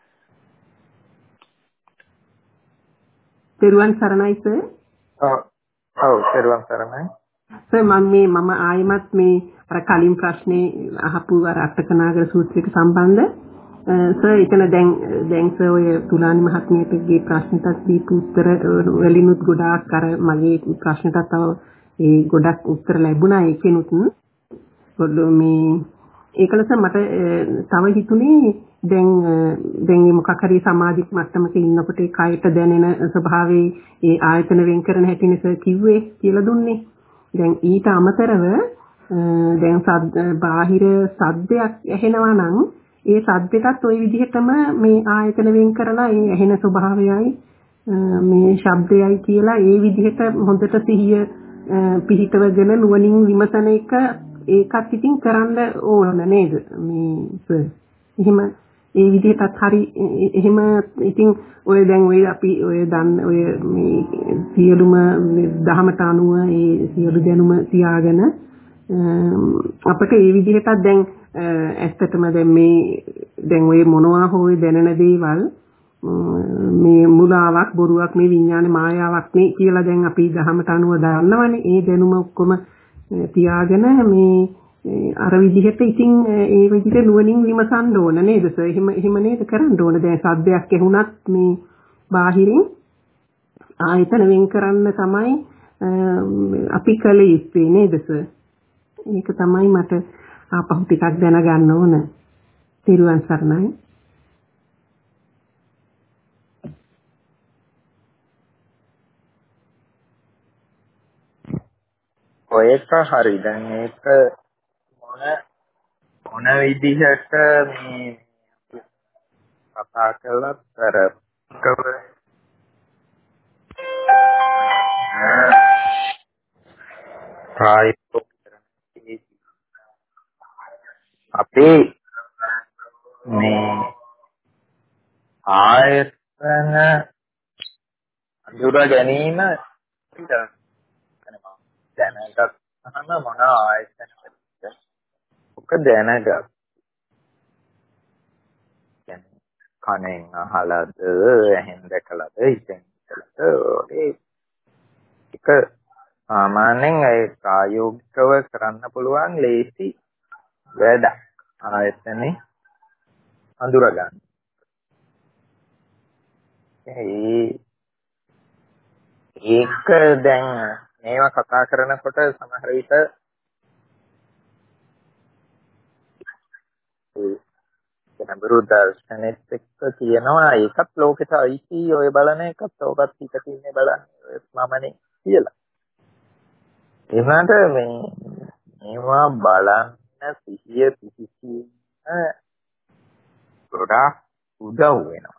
තෙරුවන් සරණයි සර්. ඔව් තෙරුවන් සරණයි. සර් මම ආයෙමත් මේ අර කලින් ප්‍රශ්නේ අහපු අර අටකනාගර සූත්‍රයට සම්බන්ධ සර් එතන දැන් සර් ඔය තුලානි මහත්මියගේ ප්‍රශ්නටත් දීපු උත්තර වලිනුත් ගොඩාක් අර මගේ ප්‍රශ්නටත් තව ඒ ගොඩක් උත්තර ලැබුණා ඒකෙනුත් මේ ඒකලස මට තව හිතුනේ දැන් මේ මොකක් හරි සමාධික මට්ටමක ඉන්නකොට ඒ කයට දැනෙන ස්වභාවයේ ඒ ආයතන වෙන් කරන හැටිනේ සර් කිව්වේ කියලා දුන්නේ. දැන් ඊට අමතරව දැන් බාහිර සද්දයක් ඇහෙනවා නම් ඒ සද්දෙටත් ওই විදිහටම මේ ආයතන වෙන් කරලා ඒ ඇහෙන ස්වභාවයයි මේ ශබ්දයයි කියලා ඒ විදිහට හොඳට සිහිය පිහිටවගෙන නුවණින් විමසන එක ඒකත් ඉතින් කරන්න ඕන නේද මේ සර්. එහෙම ඒ විදිහටත් හරි එහෙම ඉතින් ඔය දැන් ඔය අපි ඔය දන්න ඔය මේ සියලුම දහමට අනුව ඒ සියලු දැනුම තියාගෙන අපිට ඒ විදිහටත් දැන් ඇත්තටම දැන් ඔය මොනවා හෝ දැනෙන දේවල් මේ මුලාවක් බොරුවක් මේ විඥානේ මායාවක් නේ කියලා දැන් අපි දහමට අනුව දන්නවනේ. ඒ දැනුම ඔක්කොම තියාගෙන මේ අර විදිහට ඉතින් ඒ විදිහට නුවණින් විමසන්න ඕන නේද සර්? එහෙම නේද කරන්න ඕන. දැන් සද්දයක් ඇහුණත් මේ බාහිරින් ආයතන වෙන් කරන්න තමයි අපි කල යුත්තේ නේද සර්? ඒක තමයි මට ආපහු ටිකක් දැනගන්න ඕන. තිරුවන් සරණයි. ඔය එක හරි. දැන් ඒක මොන විදිහට මේ කතා කළත් අර අපේ මේ ආයතන අඳුර ගැනීම දැනගත්තාම මොන ආයතනද ඔක දැනගත් කියන්නේ කනෙන් අහලාද ඇහෙන් දැකලාද ඉතින් ඒක සාමාන්‍යයෙන් ඒ ප්‍රායෝගිකව කරන්න පුළුවන් ලේසි වැඩක් ආයතනේ අඳුර ගන්න. ඒක දැන් මේවා කතා කරනකොට සමහර විට ගැඹුරු දර්ශනෙත් එක්ක කියනවා ඒකත් ලෝකෙට අයිති ඔය බලන එකත් ඔබත් හිතට ඉන්නේ බලන්නේ මමනේ කියලා. ඒ වුණාට මේවා බලන්න සිහිය පිහිටීම ගොඩාක් උදව් වෙනවා.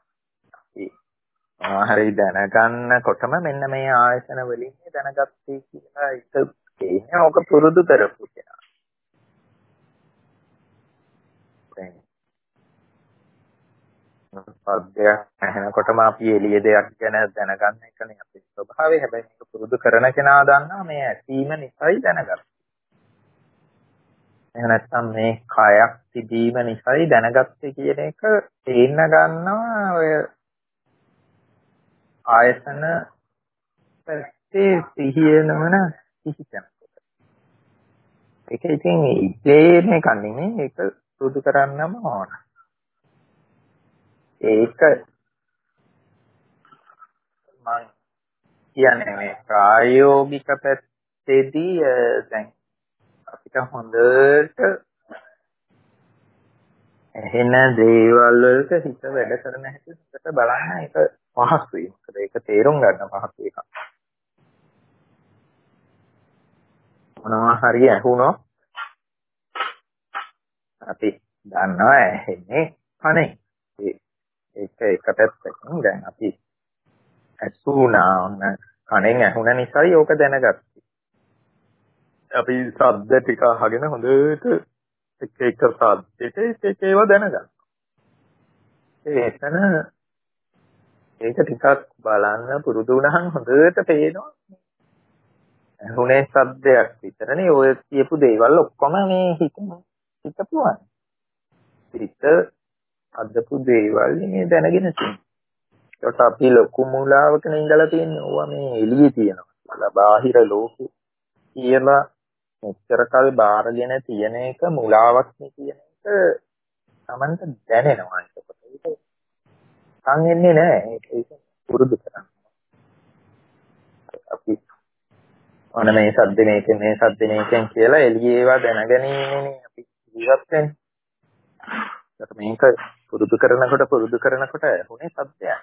හරි දැනගන්නකොටම මෙන්න මේ ආයතන වලින් දැනගත්තේ කියලා ඒක කියන්නේ ඔක පුරුදු කරපු කෙනා. පද්‍යයක් ඇහෙනකොටම අපි එළිය දෙයක් ගැන දැනගන්න එකනේ අපේ ස්වභාවය. හැබැයි මේක පුරුදු කරන කෙනා දන්නවා මේ ඇසීම නිසායි දැනගන්නේ. එහෙම නැත්නම් මේ කයක් තිබීම නිසායි දැනගත්තේ කියන එක තේින්න ගන්නවා ඔය ආයතන පැත්තේ සිහිය නමන සිහිතනකොට. ඒක ඉතින් ඉතේන එකක් නෙමෙයි ඒක පුරුදු කරන්නම ඕන. ඒක මම කියන්නේ මේ ප්‍රායෝගික පැත්තේදී දැන් අපිට හොඳට එහෙන දේවල් වලට හිත වැඩ කරන හැටි හිතට බලන්න ඒක පහසුයි. මොකද ඒක තේරුම් ගන්න පහසු එකක්. මොනවා හරි ඇහුනොත් අපි දන්නවා ඇහෙන්නේ කනේ. ඒක එක පැත්තකින් දැන් අපි ඇසුණා කණෙන් ඇහුණ නිසායි ඕක දැනගත්තේ. අපි ශබ්ද ටික අහගෙන හොඳට එක එක ශබ්දෙට එක ඒවා දැනගන්න. ඒකන ඒක ටිකක් බලන්න පුරුදු වුණාම හොඳට පේනවා. ඇහුනේ ශබ්දයක් විතරනේ ඔය කියපු දේවල් ඔක්කොම මේ හිතපුවා. හිත අදපු දේවල් මේ දැනගෙන තියෙනවා. ඒකට අපි ලොකු මූලාවක ඉඳලා තියෙන්නේ ඕවා මේ එළියේ තියෙනවා. බාහිර ලෝකේ කියලා මෙච්චර කල් බාරගෙන තියෙන එක මුලාවක් නේ කියන එක Tamanට දැනෙනවා. ඒක සංෙන්නේ නැහැ. ඒක පුරුදු කරන්න. අපි ඔන්න මේ සද්ද මේකෙන් මේ සද්ද මේකෙන් කියලා එළියේ ඒවා දැනගැනීමනේ අපි ජීවත් වෙන්නේ. ඒක මේක පුරුදු කරනකොට හුනේ සද්දයක්.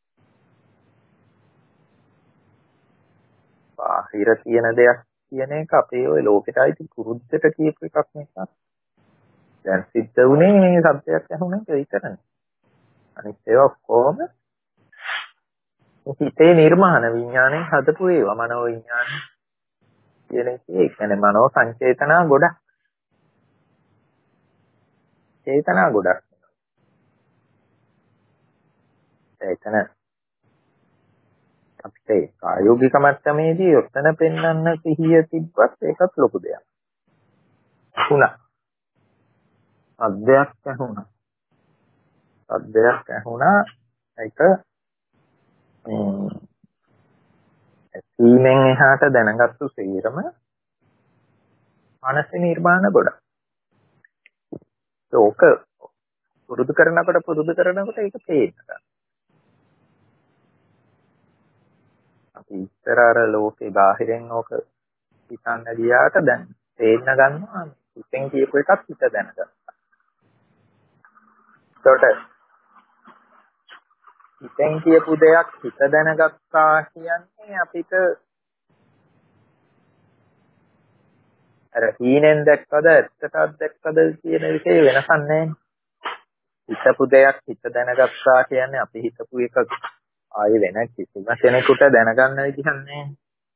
බාහිර තියෙන දෙයක් කියන එක අපේ ওই ලෝකෙට ආйти පුරුද්දට කියපු එකක් නිසා දැන් සිද්ධ වුණේ මේ සද්දයක් ඇහුනේ ඒකනේ. අනිත් ඒවා කොහොම හිතේ නිර්මාණ විඥාණයෙන් හදපු ඒවා මනෝ විඥාන කියන එකේ ඒ කියන්නේ මනෝ සංචේතනා ගොඩක්. චේතනා ගොඩක්. එතන අපිට ආයෝගික මට්ටමේදී ඔතන පෙන්වන්න සිහිය තිබ්බත් ඒකත් ලොකු දෙයක්. වුණා. අධ්‍යයක් ඇහුණා. ඒක සීමෙන් එහාට දැනගත්තු සේරම මානසික නිර්මාණ ගොඩක්. ඒක පුරුදු කරනකොට ඒක තේරෙනවා. අපි ඉස්සර අර ලෝකේ බාහිරෙන් ඕක හිතන්න ගියාට දැන් තේන්න ගන්නවා හිතෙන් කියපු එකක් හිත දැනගන්න. ඒකට හිතෙන් කියපු දෙයක් හිත දැනගත්තා කියන්නේ අපිට අර හීනෙන් දැක්කද ඇත්තටත් දැක්කද කියන එකේ වෙනසක් නැහැ. හිතපු දෙයක් හිත දැනගත්තා කියන්නේ අපි හිතපු එක ආයේ වෙන කිසිම කෙනෙකුට දැනගන්න විදිහක් නැහැ.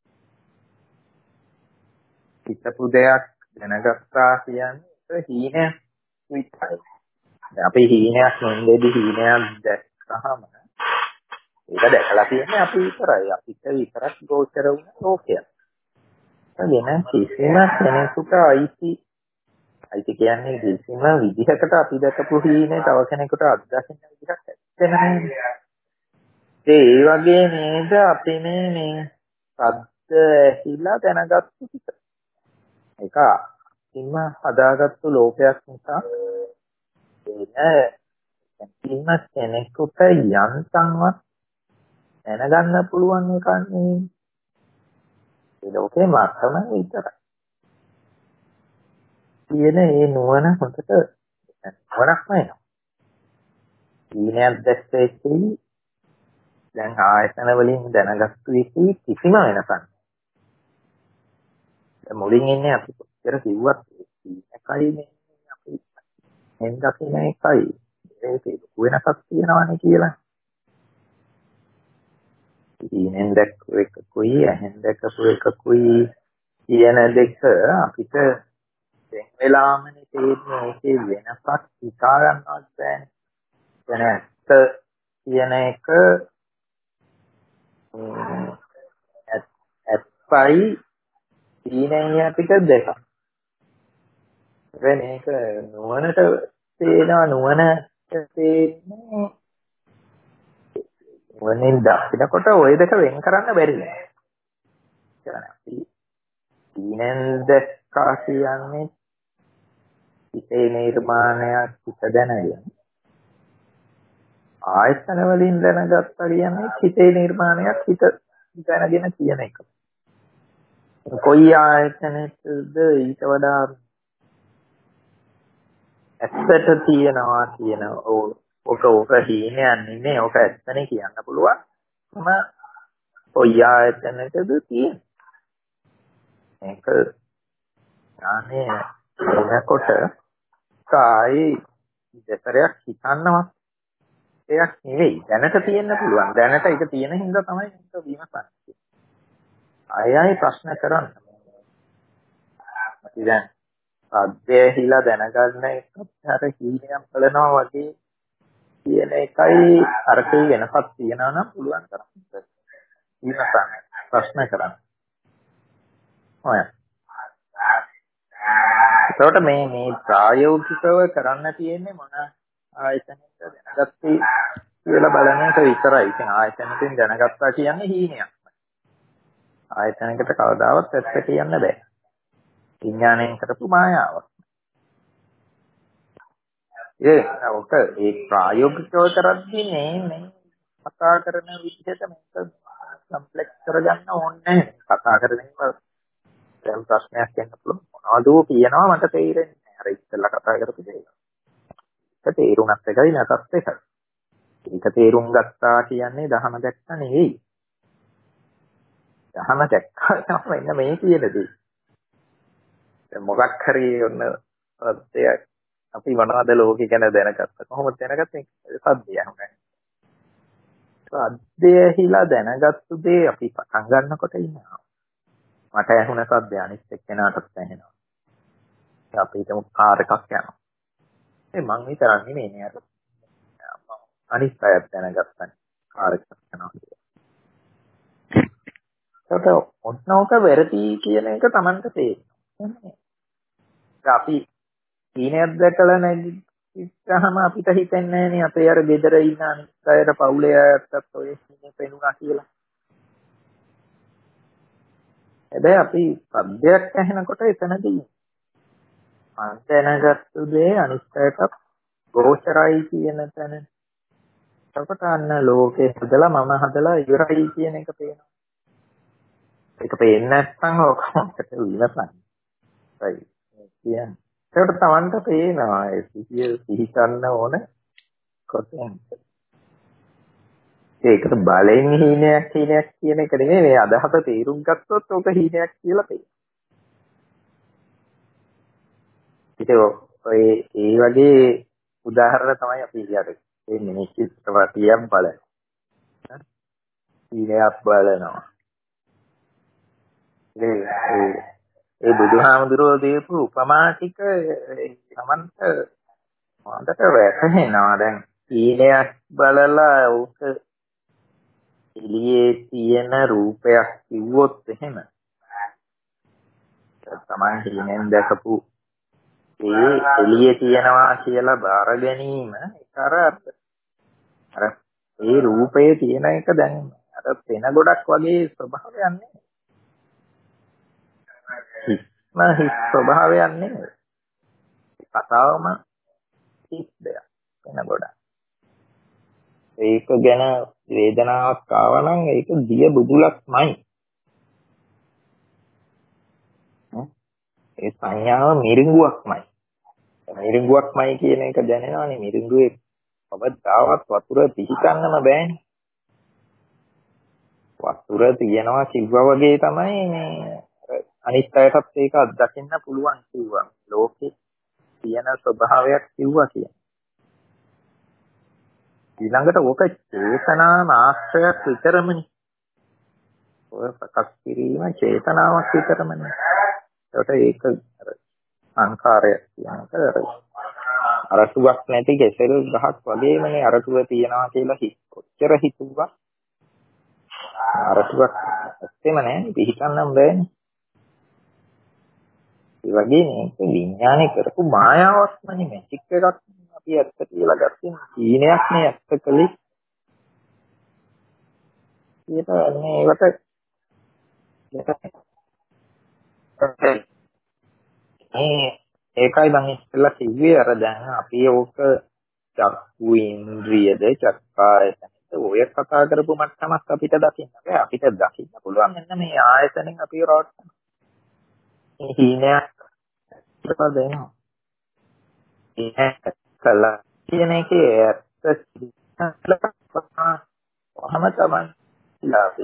හිතපු දෙයක් දැනගත්තා කියන්නේ හීනයක් විතරයි. දැන් අපි හීනයක් නෙන්දේදී හීනයක් දැක්කහම ඒක දැකලා තියෙන්නේ අපි විතරයි. අපිට විතරක් ගෝචර වුණ ලෝකයක්. වෙන කිසිම කෙනෙකුට අයිති කියන්නේ කිසිම විදිහකට අපි දැකපු හීනේ තව කෙනෙකුට අත්දකින්න විදිහක් නැහැ. ඒ වගේ නේද අපි මේ සද්ද ඇහිලා දැනගත්තු ටික. ඒක ඉන්න හදාගත්තු ලෝකයක් නිසා ඉන්න කෙනෙකුට යන්තම්වත් දැනගන්න පුළුවන් එකක් නෙවෙයි. ඒ ලෝකේ මාත්‍රම විතරයි. කියන ඒ නුවණ හොඳට වරක් නෑ. ඊනයක් දැක්කේ දැන් ආයතන වලින් දැනගත්තු එකේ කිසිම වෙනසක් නෑ. දැන් මුලින් ඉන්නේ අපි කොච්චර කිව්වත් එකයි මේ අපි එන්දකින එකයි. ඒකේ වෙනසක් තියෙනවනේ කියලා. ඊනෙන් දැක්කු එකකුයි ඇහෙන් දැක්කු එකකුයි කියන දෙක අපිට දැන් වෙලාමනේ තේරෙන්නේ ඒකේ වෙනසක් හිතා ගන්නවත් බෑනේ. දැන් ඇත්ත කියන එක ඇත්තයි ඊනෙන් අපිට දෙකක්. වෙන එක නුවණට තේනවා නුවණට තේන්නේ වනින් දකින්නකොට ওই දෙක වෙන් කරන්න බැරි නෑ. කියන්නේ අපි ඊනෙන් දැක්කා කියන්නේ හිතේ නිර්මාණයක් හිත දැනගෙන ආයතන වලින් දැනගත්තා කියන්නේ හිතේ නිර්මාණයක් හිත දැනගෙන කියන එක. කොයි ආයතනෙටද ඊට වඩා ඇත්තට තියනවා කියන ඕක හීනයක් නෙමෙයි. ඕක ඇත්තනේ කියන්න පුළුවන්. කොයි ආයතනයකද තියෙන්නේ? මේක ඥානේ එනකොට කායි දෙතරයක් හිතන්නවත් දෙයක් නෙවෙයි. දැනට තියෙන්න පුළුවන්. දැනට ඒක තියෙන හින්දා තමයි මේක විමසන්නේ. අයයි ප්‍රශ්න කරන්න. අපි දැන් අධ්‍යයහිලා දැනගන්න එකත් අර හීනයක් බලනවා වගේ කියන එකයි අරකේ වෙනසක් තියනවා නම් පුළුවන් තරම් විමසන්න. ප්‍රශ්න කරන්න. ඔය. ඒකට මේ ප්‍රායෝගිකව කරන්න තියෙන්නේ මොන ආයතනයක දැනගත්තේ කියලා බලන එක විතරයි. ඉතින් ආයතනයෙන් දැනගත්තා කියන්නේ හීනයක්. ආයතනයකට කවදාවත් ඇත්ත කියන්න බෑ. විඥාණයෙන් කරපු මායාවක්. ඒ ප්‍රායෝගිකව කරද්දී මේ කතා කරන විදිහට මේක කම්ප්ලෙක්ස් කරගන්න ඕනේ නැහැ. කතා කරන එක දැන් ප්‍රශ්නයක් එන්න පුළුවන්. මොනවද කියනවා මට තේරෙන්නේ නැහැ. අර ඉස්සෙල්ලා කතා කරපු දේ. ඒක තේරුණත් එකයි නැතත් එකයි. ඒක තේරුම් ගත්තා කියන්නේ දහම දැක්ක නෙවෙයි. දහම දැක්කා තමයි මෙන්න මේ කියන දේ. දැන් මොකක් හරි ඔන්න දෙයක් අපි මොනවද ලෝකේ ගැන දැනගත්තා. කොහොමද දැනගත්තේ? සද්දය අහුනේ. සද්දයහිලා දැනගත්තු දේ අපි පටන් ගන්නකොට ඉන්නවා. මට ඇහුණ සද්දය අනිත් එක්කෙනාටත් ඇහෙනවා. අපි හිතමු කාර් එකක් යනවා. ඒ මං විතරක් නෙමෙයි නේ අර අනිත් අයත් දැනගත්තා. කාර් එකක් යනවා කියලා. ඒකට ඔන්නෝක වැරදි කියන එක Tamanට තේරෙනවා. අපි සීනයක් දැකලා නැගිට්ටහම අපිට හිතෙන්නේ නැහනේ අපේ අර ගෙදර ඉන්න අනිත් අයට පවුලේ අයටත් ඔය සීනේ පෙනුණා කියලා. හැබැයි අපි සබ්දයක් ඇහෙනකොට එතනදී දැනගත්තු දේ අනිත් අයටත් ගෝචරයි කියන තැන. එතකොට අන්න ලෝකේ හදලා මම හදලා ඉවරයි කියන එක පේනවා. ඒක පේන්නේ නැත්නම් ඔකමකට විමසන්න. right. කියන්නේ. ඒකට Tamanට පේනවා ඒ සිහි ගන්න ඕන කොටෙන්. ඒකට බලෙන් හීනයක් කියන එක නෙමෙයි මේ අදහස තේරුම් ගත්තොත් ඔක හීනයක් කියලා පේනවා. ඒක ඔය ඒ වගේ උදාහරණ තමයි අපි කියන්නේ. ඒ මිනිස් චිත්‍රපටියක් බලන. හීනයක් බලනවා. ඒ බුදුහාමුදුරුවෝ දීපු උපමා ටික Tamanට හොඳට වැටහෙනවා. දැන් හීනයක් බලලා උක එළියේ තියෙන රූපයක් කිව්වොත් එහෙම Taman හීනෙන් දැකපු ඒ එළියේ තියෙනවා කියලා බාර ගැනීම අර ඒ රූපයේ තියෙන එක දැන් අර පෙන ගොඩක් වගේ ස්වභාවයක් නෙමෙයි. හිස් ස්වභාවයක් නෙමෙයි. කතාවම හිස් දෙයක් පෙන ගොඩක්. ඒක ගැන වේදනාවක් ආවනම් ඒක දිය බුබුලක්මයි. ඒ සංයාව මිරිඟුවක්මයි. මිරිඟුවක්මයි කියන එක දැනෙනවනේ. මිරිඟුවේ කවදාවත් වතුර පිහිටන්නම බෑනේ. වතුර තියනවා කිව්වා වගේ තමයි මේ අනිත් අයටත් ඒක අත්දකින්න පුළුවන් කිව්වා. ලෝකේ තියෙන ස්වභාවයක් කිව්වා කියන්නේ. ඊළඟට ඕක චේතනා මාත්‍රයක් විතරමනේ. ඔය ප්‍රකාශ කිරීම චේතනාවක් විතරමනේ. ඒකට ඒක සංඛාරය කියනක අරටුවක් නැති කෙසෙල් ගහක් වගේමනේ අරටුව තියනවා කියලා කොච්චර හිතුවා. අරටුවක් ඇත්තෙම නැහැ පිළිගන්නම් බෑනේ. ඒ වගේ මේක විඥානේ කරපු මායාවක්මනේ මැජික් එකක් අපි ඇත්ත කියලා ගත්තේ සීනයක් නේ ඇත්ත කලේ. ඒක මේ ඒකට ඒකයි මම ඉස්සෙල්ලා කිව්වේ අර දැන් අපි ඕක චක්කු ඉන්ද්‍රියද චක්කායතනද ඔය කතා කරපු මට්ටමක් අපිට දකින්න බෑ. අපිට දකින්න පුළුවන් මෙන්න මේ ආයතනෙන් අපි රවට්ටන මේ හීනයක් දෙනවා. කළා කියන එකේ ඇත්ත කොහොම තමයි ඉලාපේ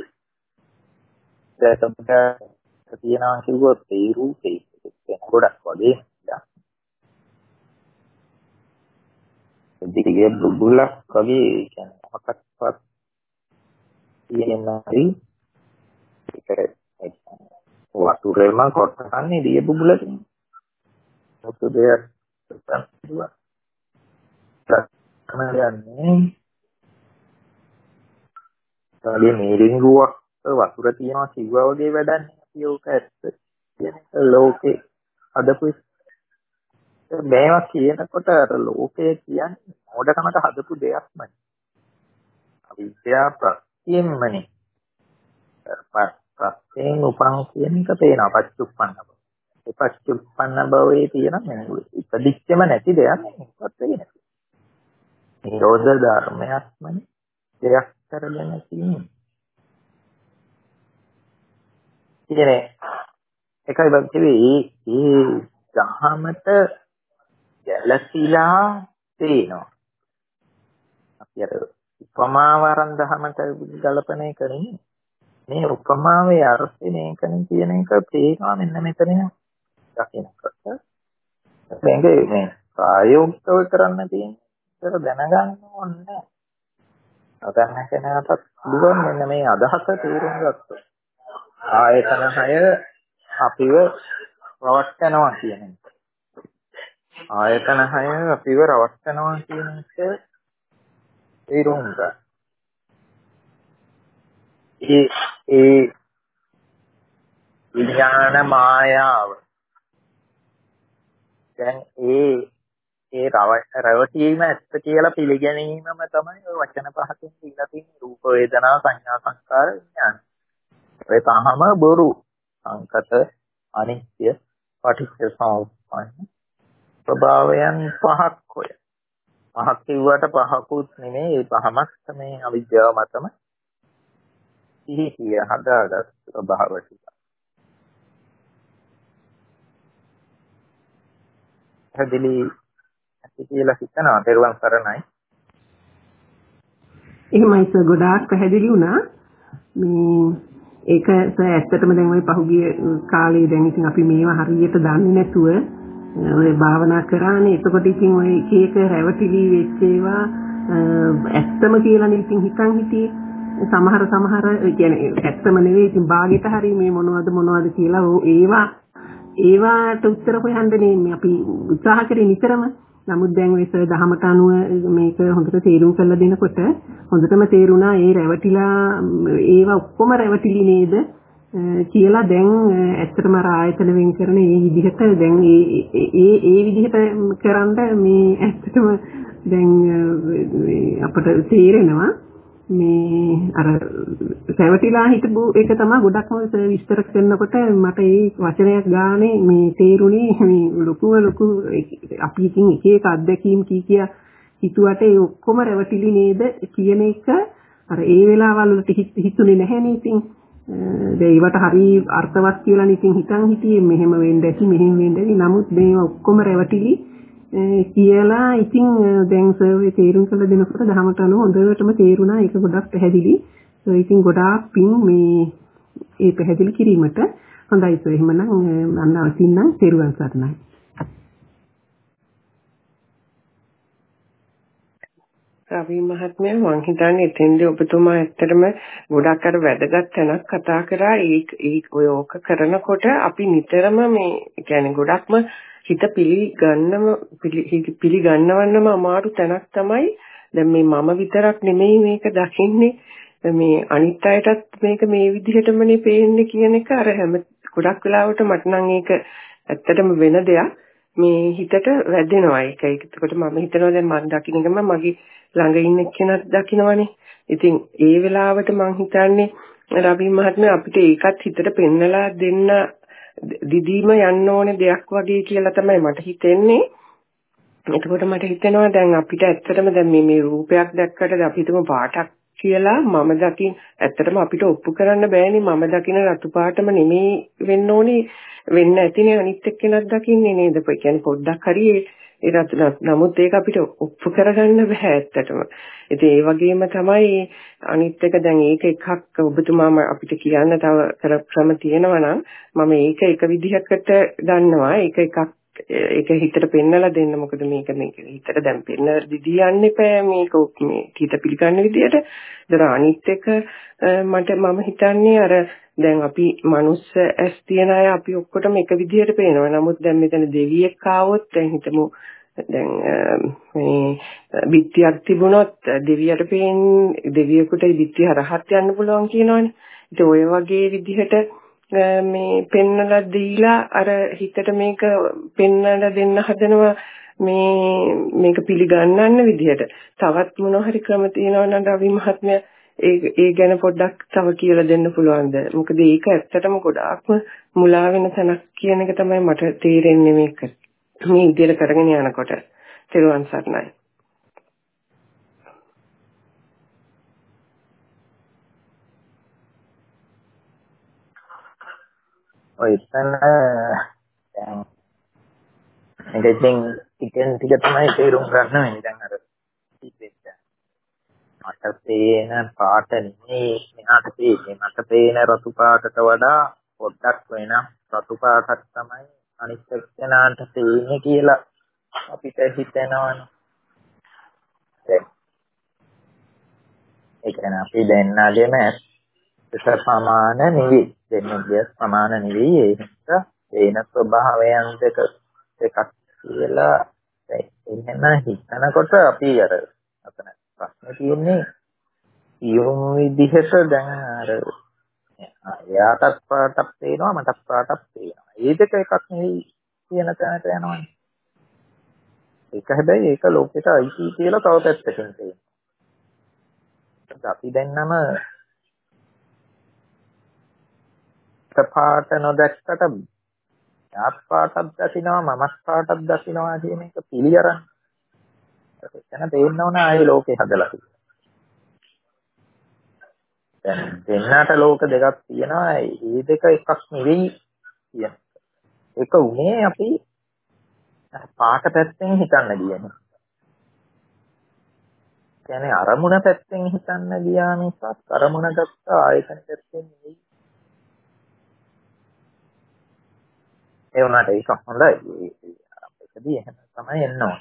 දැන් තියනවා කිව්වොත් ඒ රූපේ ගොඩක් වගේ දිගේ බුබුලක් වගේ කියන්නේ මොකක්වත් තියෙනයි ඒක වතුරේම කොටන්නේ දිය බුබුලට මොකද දෙයක් තමයි ඒ මේරින්ගුවක් වතුර තියනවා කිව්වා වගේ වැඩන්නේ අපි ඕක ඇත්ත කියන ලෝකේ හදපු මේවා කියනකොට අර ලෝකය කියන්නේ මොඩකමට හදපු දෙයක්මයි අවිද්‍යාව ප්‍රත්‍යයෙන්මනේ ප්‍රත්‍යයෙන් උපන් කියන එක පේනවා පච්චුප්පන්න බව ඒ පච්චුප්පන්න භවයේ තියෙන ඉපදිච්චම නැති දෙයක් මොකක්ද කියන්නේ නිරෝධ ධර්මයක්මනේ දෙයක් කරගෙන තියෙන්නේ කියන්නේ එකයි බං කිව්වේ ඒ දහමට ගැලපීලා තේනවා අපි අර උපමාව අරන් දහමට ගලපන එක නෙමෙයි මේ උපමාවේ අර්ථය මේකනේ කියන එක තේනවා මෙන්න මෙතන දකින්නකොට මේ ප්‍රායෝගිකව කරන්න තියෙන එක දැනගන්න ඕනේ අදහන කෙනාට පුළුවන් මෙන්න මේ අදහස තේරුම් ගත්තොත් ආයතන 6 අපිව රවට්ටනවා කියන එක. ආයතන 6 අපිව රවට්ටනවා කියන එක තේරුම් ගන්න. ඒ විඥාන මායාව. දැන් ඒ රවටීම ඇත්ත කියලා පිළිගැනීමම තමයි ඔය වචන පහකින් දීලා තියෙන රූප වේදනා සංඥා සංකාර විඥාන. ඒ තහම බොරු සංකත අනිත්‍ය පටිච්ච සමුප්පන්න ස්වභාවයන් පහක් ඔය. පහක් කිව්වට පහකුත් නෙමෙයි ඒ පහමත් මේ අවිද්‍යාව මතම සිහිය හදාගත් ස්වභාව ටික. හැදිලි ඇති කියලා හිතනවා දරුවන් සරණයි. එහෙමයි සර් ගොඩාක් පැහැදිලි වුණා. මේ ඒක ඇත්තටම දැන් ওই පහුගිය කාලේ දැන් ඉතින් අපි මේවා හරියට දන්නේ නැතුව ඔය භාවනා කරානේ. එතකොට ඉතින් ඔය එක එක රැවටිලි වෙච්ච ඒවා ඇත්තම කියලා නේ ඉතින් හිතන් හිටියේ. සමහර කියන්නේ ඇත්තම නෙවෙයි ඉතින් භාගෙට හරි මේ මොනවද කියලා ඒවාට උත්තර හොයන්නේ අපි උත්සාහ කරේ නිතරම. නමුත් දැන් ඔය දහමට අනුව මේක හොඳට තේරුම් කරලා දෙනකොට හොඳටම තේරුණා ඒ රැවටිලා ඒවා ඔක්කොම රැවටිලි නේද කියලා දැන් ඇත්තටම ආයතන වෙන් කරන ඒ විදිහට දැන් ඒ විදිහට කරන්ද මේ ඇත්තටම දැන් අපට තේරෙනවා මේ අර රැවටිලා හිටපු එක තමයි ගොඩක්ම විස්තර කරනකොට මට ඒ වචනයක් ගානේ මේ තේරුණේ මේ ලොකු අපි ඉතින් එක එක අත්දැකීම් කිය හිතුවට ඒ ඔක්කොම රැවටිලි නේද කියන එක අර ඒ වෙලාවල් වලට හිතුනේ නැහැ නේ ඉතින් ඒවට හරි අර්ථවත් කියලා ඉතින් හිතන් හිටියේ මෙහෙම වෙන්න ඇති මෙහෙම වෙන්න ඇති නමුත් මේ ඔක්කොම රැවටිලි කියලා ඉතින් දැන් සර්වේ තේරුම් කරලා දෙනකොට දහමට අනුව හොඳටම තේරුණා ඒක ගොඩක් පැහැදිලි. ඒ ඉතින් ගොඩාක් පිං මේ ඒ පැහැදිලි කිරීමට හොඳයි සර්. එහෙමනම් මම අවසින්නම් තේරුම් ගන්නයි. රවි මහත්මයා මම හිතන්නේ එතෙන්දී ඔබතුමා ඇත්තටම ගොඩක් අර වැදගත් තැනක් කතා කරා. ඔය ඕක කරනකොට අපි නිතරම මේ කියන්නේ ගොඩක්ම හිත පිළිගන්නවන්නම අමාරු තැනක් තමයි. දැන් මේ මම විතරක් නෙමෙයි මේක දකින්නේ. මේ අනිත් අයටත් මේක මේ විදිහටමනේ පේන්නේ කියන එක අර හැම ගොඩක් වෙලාවට මට නම් ඒක ඇත්තටම වෙන දෙයක්. මේ හිතට වැදෙනවා ඒක. ඒකට මම හිතනවා දැන් මම දකින්න ගම මගේ ළඟ ඉන්න කෙනෙක් දකින්නවනේ. ඉතින් ඒ වෙලාවට මම හිතන්නේ රවි මහත්මයා අපිට ඒකත් හිතට පෙන්නලා දෙන්න දිදීම යන්න ඕනේ දෙයක් වගේ කියලා තමයි මට හිතෙන්නේ. එතකොට මට හිතෙනවා දැන් අපිට ඇත්තටම දැන් මේ රූපයක් දැක්කට අපි හිතමු පාටක් කියලා මම දකින් ඇත්තටම අපිට ඔප්පු කරන්න බෑනේ මම දකින රතු පාටම නෙමෙයි වෙන්න ඕනේ වෙන්න ඇතිනේ අනිත් එක්කෙනක් දකින්නේ නේද? ඒ කියන්නේ පොඩ්ඩක් හරි නමුත් ඒක අපිට ඔප්පු කරගන්න බෑ ඇත්තටම. ඉතින් ඒ වගේම තමයි අනිත් එක දැන් ඒක එකක් ඔබතුමාම අපිට කියන්න තව ක්‍රම තියෙනවා නම් මම ඒක එක විදිහකට දන්නවා. ඒක හිතට පෙන්නලා දෙන්න. මොකද මේක හිතට දැන් පෙන්න දිදී යන්න එපා මේක හිත පිළිගන්න විදිහට. ඒතර අනිත් එක මම හිතන්නේ අර දැන් අපි මනුස්ස ඇස් තියන අය අපි ඔක්කොටම එක විදිහට පේනවා. නමුත් දැන් මෙතන දෙවියෙක් ආවොත් දැන් හිතමු දැන් මේ බිත්තියක් තිබුණොත් දෙවියෙකුට බිත්තිය හරහත් යන්න පුළුවන් කියනවනේ. ඉතින් ඔය වගේ විදිහට මේ පෙන්නලා දීලා අර හිතට මේක පෙන්නලා දෙන්න හදනවා මේක පිළිගන්නන්න විදිහට. තවත් මොනවා හරි ක්‍රම තියෙනවා නම් රවි මහත්මයා ඒ ගැන පොඩ්ඩක් තව කියලා දෙන්න පුළුවන්ද? මොකද ඒක ඇත්තටම ගොඩාක්ම මුලා වෙන තැනක් කියන එක තමයි මට තේරෙන්නේ මේක. මේ විදිහට කරගෙන යනකොට තෙරුවන් සරණයි. ඔය ඉතින් දැන් මේක ඉතින් ටික තමයි තේරුම් ගන්න වෙන්නේ. දැන් අර ඉතින් මට පේන පාට නෙමෙයි මෙහාට පේන්නේ. මට පේන රතු පාටට වඩා පොඩ්ඩක් වෙනස් රතු පාටක් තමයි අනිත් එක්කෙනාට පේන්නේ කියලා අපිට හිතෙනවනේ. ඒ කියන්නේ අපි දෙන්නාගේම ඇස් සමාන නෙවෙයි. දෙන්නගේ සමාන නෙවෙයි. ඒ නිසා වෙන ස්වභාවයන් එකක් කියලා එහෙම හිතනකොට අපි අර අතන ප්‍රශ්නේ තියෙන්නේ ඊයුම් විදිහට දැන් අර එයාටත් පාටක් පේනවා මටත් පාටක් පේනවා. ඒ දෙක එකක් නෙවෙයි කියන තැනට යනවනේ. ඒක හැබැයි ඒක ලෝකෙට අයිති කියලා තව පැත්තකින් තියෙනවා. අපි දැන්නම පාට නොදැක්කට යාත් පාටක් දකිනවා මමත් පාටක් දකිනවා කියන එක පිළියරන්. එතන තේන්න ඕන ආයේ ලෝකේ හදලා තියෙනවා. දැන් දෙන්නට ලෝක දෙකක් තියෙනවා. ඒ දෙක එකක් නෙවෙයි කියන. ඒක උනේ අපි පාට පැත්තෙන් හිතන්න ගියනේ. කියන්නේ අරමුණ පැත්තෙන් හිතන්න ගියා මිසක් අරමුණ ගත්ත ආයතන පැත්තෙන් නෙවෙයි. ඒ වුණාට ඒක හොඳයි. ඒකදී එහෙම තමයි එන්න ඕන.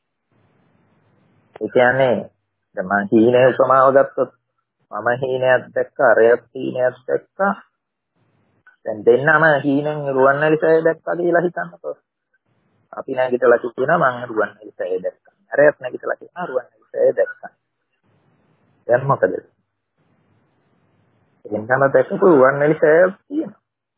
ඒ කියන්නේ දැන් මං හීනේ උපමාව ගත්තොත් මම හීනයක් දැක්කා අරයත් හීනයක් දැක්කා. දැන් දෙන්නම හීනෙන් රුවන්වැලිසෑය දැක්කා කියලා හිතන්නකෝ. අපි නැගිටලා කියනවා මං රුවන්වැලිසෑය දැක්කා. අරයත් නැගිටලා කියනවා රුවන්වැලිසෑය දැක්කා. දැන් මොකද? දෙන්නම දැක්කපු රුවන්වැලිසෑය තියෙනවා.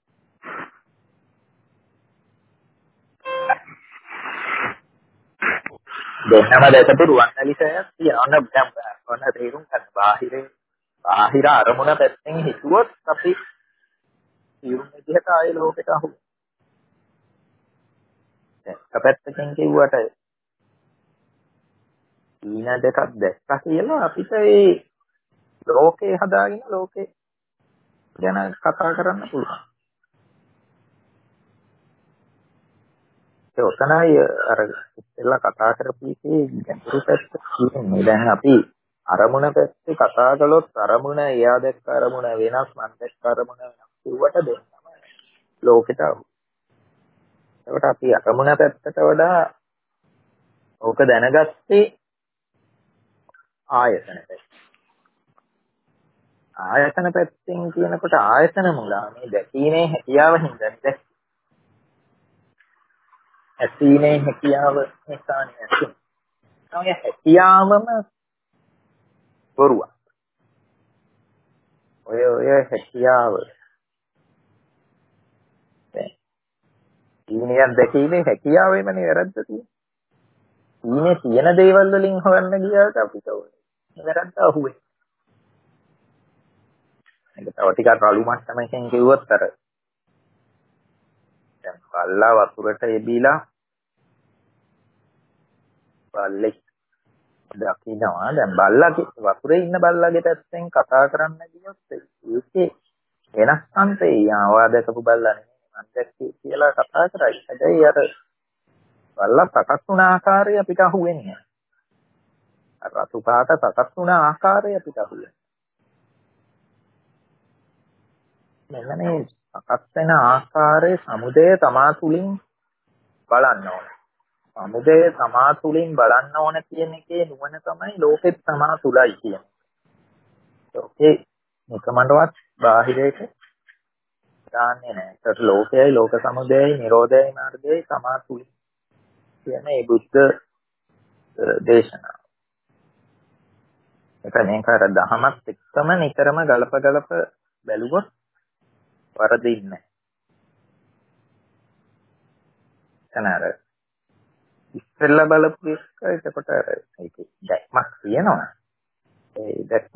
දෙන්නම දැකපු රුවන්වැලිසෑයක් තියෙනවා. ඔන්න තේරුම් ගන්න. බාහිර අරමුණ පැත්තෙන් හිතුවොත් අපි ඊරුම් විදිහට ආයේ ලෝකෙට අහු. දැන් පැත්තකින් කිව්වට ඊන දෙකක් දැක්කා කියලා අපිට ඒ ලෝකේ හදාගෙන ලෝකේ ගැන කතා කරන්න පුළුවන්. ඒ ඔතනයි අර ඉස්සෙල්ලා කතා කරපු එකේ ගැඹුරු පැත්ත කියන්නේ. දැන් අපි අරමුණ පැත්තේ කතා කළොත් අරමුණ එයා දැක්ක අරමුණ වෙනස් මම දැක්ක අරමුණ වෙනස් කිව්වට දෙන්නම ලෝකෙට අහු. ඒකට අපි අරමුණ පැත්තට වඩා ඕක දැනගත්තේ ආයතන පැත්ත. ආයතන පැත්තෙන් කියනකොට ආයතන මුලා මේ දැකීමේ හැකියාව හින්දා ඇසීමේ හැකියාව නිසානේ ඇසීම. ඔය හැකියාවම බොරුවක්. ඔය හැකියාව ඊනියක් දැකීමේ හැකියාවෙමනේ වැරද්ද තියෙන්නේ. ඊනේ තියෙන දේවල් වලින් හොයන්න ගියාට අපිට ඕනේ වැරද්ද අහුවේ. ඒක තව ටිකක් රළු මට්ටමකින් කිව්වොත් අර දැන් බල්ලා වතුරට එබිලා බල්ලෙක් දකින්නවා. දැන් බල්ලාගේ වතුරේ ඉන්න බල්ලාගේ පැත්තෙන් කතා කරන්න ගියොත් ඒකේ වෙනස්කම් තේ ආවා දැකපු බල්ලා නෙමෙයි මම දැක්කේ කියලා කතා කරයි. හැබැයි අර බලලා සකස් වුණ ආකාරය අපිට අහුවෙන්නේ. රතු පාට සකස් වුණ ආකාරය අපිට අහුවෙන්නේ. මෙන්න මේ සකස් වෙන ආකාරයේ සමුදය තමා තුලින් බලන්න ඕනේ. සමුදය තමා තුලින් බලන්න ඕන කියන එකේ නුවණ තමයි ලෝකෙත් තමා තුලයි කියන්නේ. ලෝකේ නිකමඩවත් බාහිරයට දාන්නේ නැහැ. ඒකට ලෝකයයි ලෝක සමුදයයි නිරෝධයයි මාර්ගයයි තමා තුලින් කියන මේ බුද්ධ දේශනාව. ඒක නේකර දහමත් එක්කම නිතරම ගලප බැලුවොත් වරදින්නේ නැහැ. ඉස්සෙල්ලා බලපු එක එතකොට ඒක දැක්මක් තියෙනවා. ඒ දැක්ම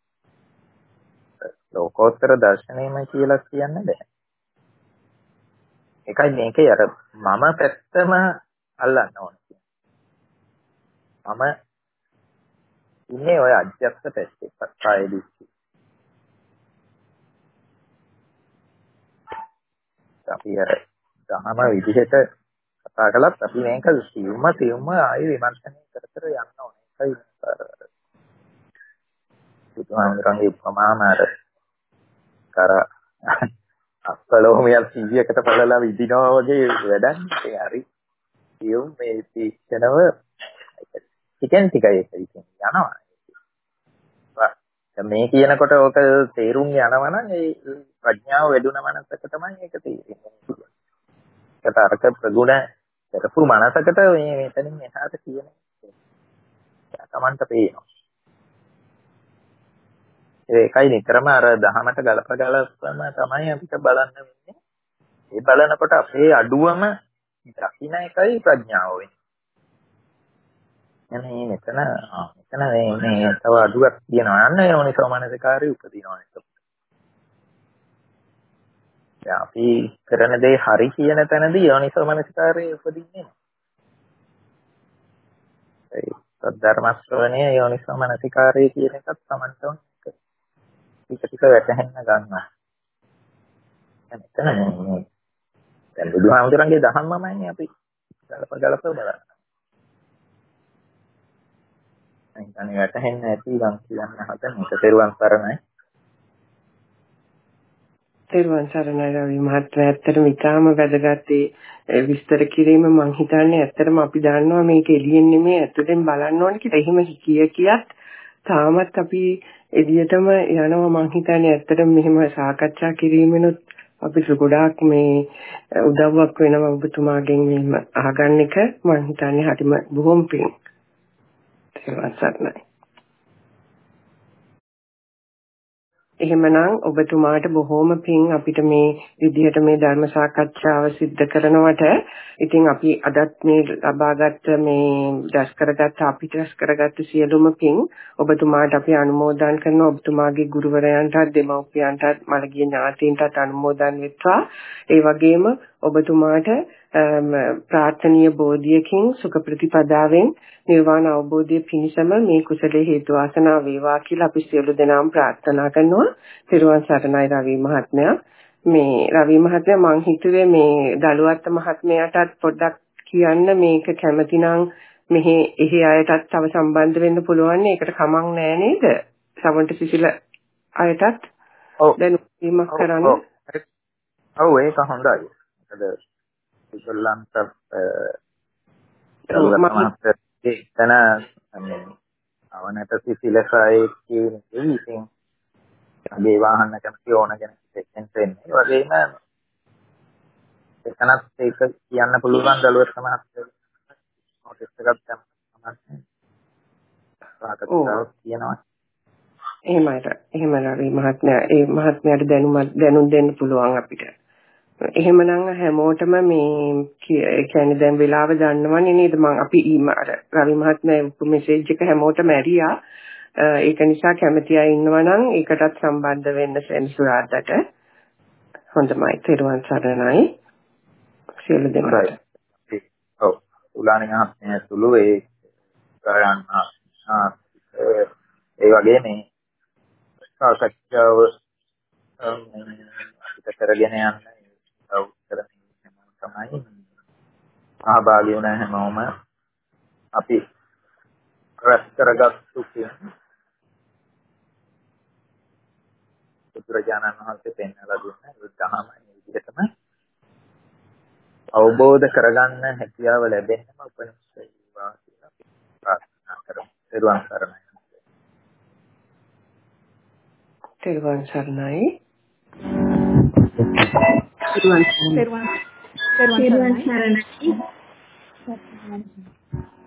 ලෝකෝත්තර දර්ශනයම කියලා කියන්න බෑ. ඒකයි මේකේ අර මම පැත්තම අල්ලන්න ඕනේ. මම ඉන්නේ ඔය අධ්‍යක්ෂ පැත්තේ සක්කාය දිට්ඨිය. අපි අර දහම විදිහට කතා කළත් අපි මේක සියුම්ම ආයෙ විමර්ශනය කර යන්න ඕනේ. ඒකයි බුදුහාමුදුරන්ගේ උපමාම අර අස්පලෝමියක් 100කට පළලා විදිනවා වගේ වැඩක්. ඒ හරි සියුම් මේ තීක්ෂණව ටිකෙන් ටික ඒක යනවා. මේ කියනකොට ඕක තේරුම් යනවා නම් ඒ ප්‍රඥාව වැඩුණ මනසක තමයි ඒක තේරෙන්නේ. ඒකට අර්ථ ප්‍රගුණ කරපු මනසකට මේ මෙතනින් එහාට කියන්නේ තමන්ට පේනවා. ඒකයි නිතරම අර දහමට ගලපම තමයි අපිට බලන්න වෙන්නේ. ඒ බලනකොට අපේ අඩුවම දකින්න එකයි ප්‍රඥාව වෙන්නේ. එනේ මෙතන මේ තව අඩුවක් තියෙනවා යන්න යෝනිසෝ මනසිකාරය උපදිනවා නේද? දැන් අපි කරන දේ හරි කියන තැනදී යෝනිසෝ මනසිකාරය උපදින්නේ නැහැ. ඒ ධර්ම ශ්‍රවණය යෝනිසෝ මනසිකාරය කියන එකත් Tamanට ටික වැටහෙන්න ගන්නවා. දැන් බුදුහාමුදුරන්ගේ දහම්මමයි අපි ගලප බලන්න. අනිත් වැටහෙන්න ඇති ගම් කියන්න හදන එක තෙරුවන් සරණයි. තෙරුවන් සරණයි රවි මහත්මයා. ඇත්තටම ඉතාම වැදගත් ඒ විස්තර කිරීම මම හිතන්නේ ඇත්තටම අපි දන්නවා මේක එළියෙන් නෙමෙයි ඇතුලෙන් බලන්න ඕනේ කියලා. එහෙම කියත් තාමත් අපි එළියටම යනවා. මම හිතන්නේ ඇත්තටම මෙහෙම සාකච්ඡා කිරීමෙනුත් අපිට ගොඩාක් මේ උදව්වක් වෙනවා ඔබතුමාගෙන් මෙහෙම අහගන්න එක. මම හිතන්නේ හරිම බොහොම පිං. තෙරුවන් සරණයි. එහෙමනම් ඔබතුමාට බොහෝම පිං අපිට මේ විදිහට මේ ධර්ම සාකච්ඡාව සිද්ධ කරනවට. ඉතින් අපි අදත් මේ ලබාගත් මේ දැස් කරගත්ත සියලුම පිං ඔබතුමාට අපි අනුමෝදන් කරනවා. ඔබතුමාගේ ගුරුවරයන්ටත් දෙමව්පියන්ටත් මළගිය ඥාතීන්ටත් අනුමෝදන් වෙත්වා. ඒ වගේම ඔබතුමාට ප්‍රාර්ථනීය බෝධියකින් සුඛ ප්‍රතිපදාවෙන් නිර්වාණ අවබෝධය පිණිසම මේ කුසලයේ හේතු වාසනා වේවා කියලා අපි සියලු දෙනාම ප්‍රාර්ථනා කරනවා. තිරුවන් සරණයි රවි මහත්මයා. මේ රවි මහත්මයා මං හිතුවේ මේ දලුවත් මහත්මයාටත් පොඩ්ඩක් කියන්න මේක කැමතිනම් මෙහි එහි අයටත් තව සම්බන්ධ වෙන්න පුළුවන්. ඒකට කමක් නෑ නේද? සමන්ට සිසිල අයටත් දැනුමක් කරන්න. ඔව් ඒක හොඳයි. මොකද ඉස්ලාම්ත එතන අවනත සිසිලසයි කියන ඉතින් ගේ වාහන කැමති ඕන කෙනෙක් එක්කෙනෙක් වෙන්නේ. ඒ වගේම එතනත් ඒක කියන්න පුළුවන් දලුවත් සමහත් නොටිස් එකක් තමයි කියනවා. එහෙම රවි මහත්මයා ඒ මහත්මයාට දැනුම් දෙන්න පුළුවන් අපිට. එහෙමනම් හැමෝටම මේ ඒ කියන්නේ දැන් වෙලාව දන්නවනේ නේද? අපි අර රවි මහත්මයා මෙසේජ් එක හැමෝටම ඇරියා. ඒක නිසා කැමති අය ඉන්නවා නම් ඒකටත් සම්බන්ධ වෙන්න සෙන්සුරාදට. හොඳයි. තෙරුවන් සරණයි. සියලු දෙනාට. ඔව්. උලානි මහත්මයා සුළු ඒ වගේ මේ සාකච්ඡාව අපිට කරගෙන යන්න උත්තර තමයි සහභාගී වුණ හැමෝම අපි රැස් කරගත්තු බුදුරජාණන් වහන්සේ පෙන්වලා දුන්න ඒ ධර්ම මේ විදිහටම අවබෝධ කරගන්න හැකියාව ලැබෙන්නම උපනිෂද් වේවා කියලා ප්‍රාර්ථනා කරමු. ත්වන් සරණයි. ත්වන් සරණයි. ත්වන් සරණයි.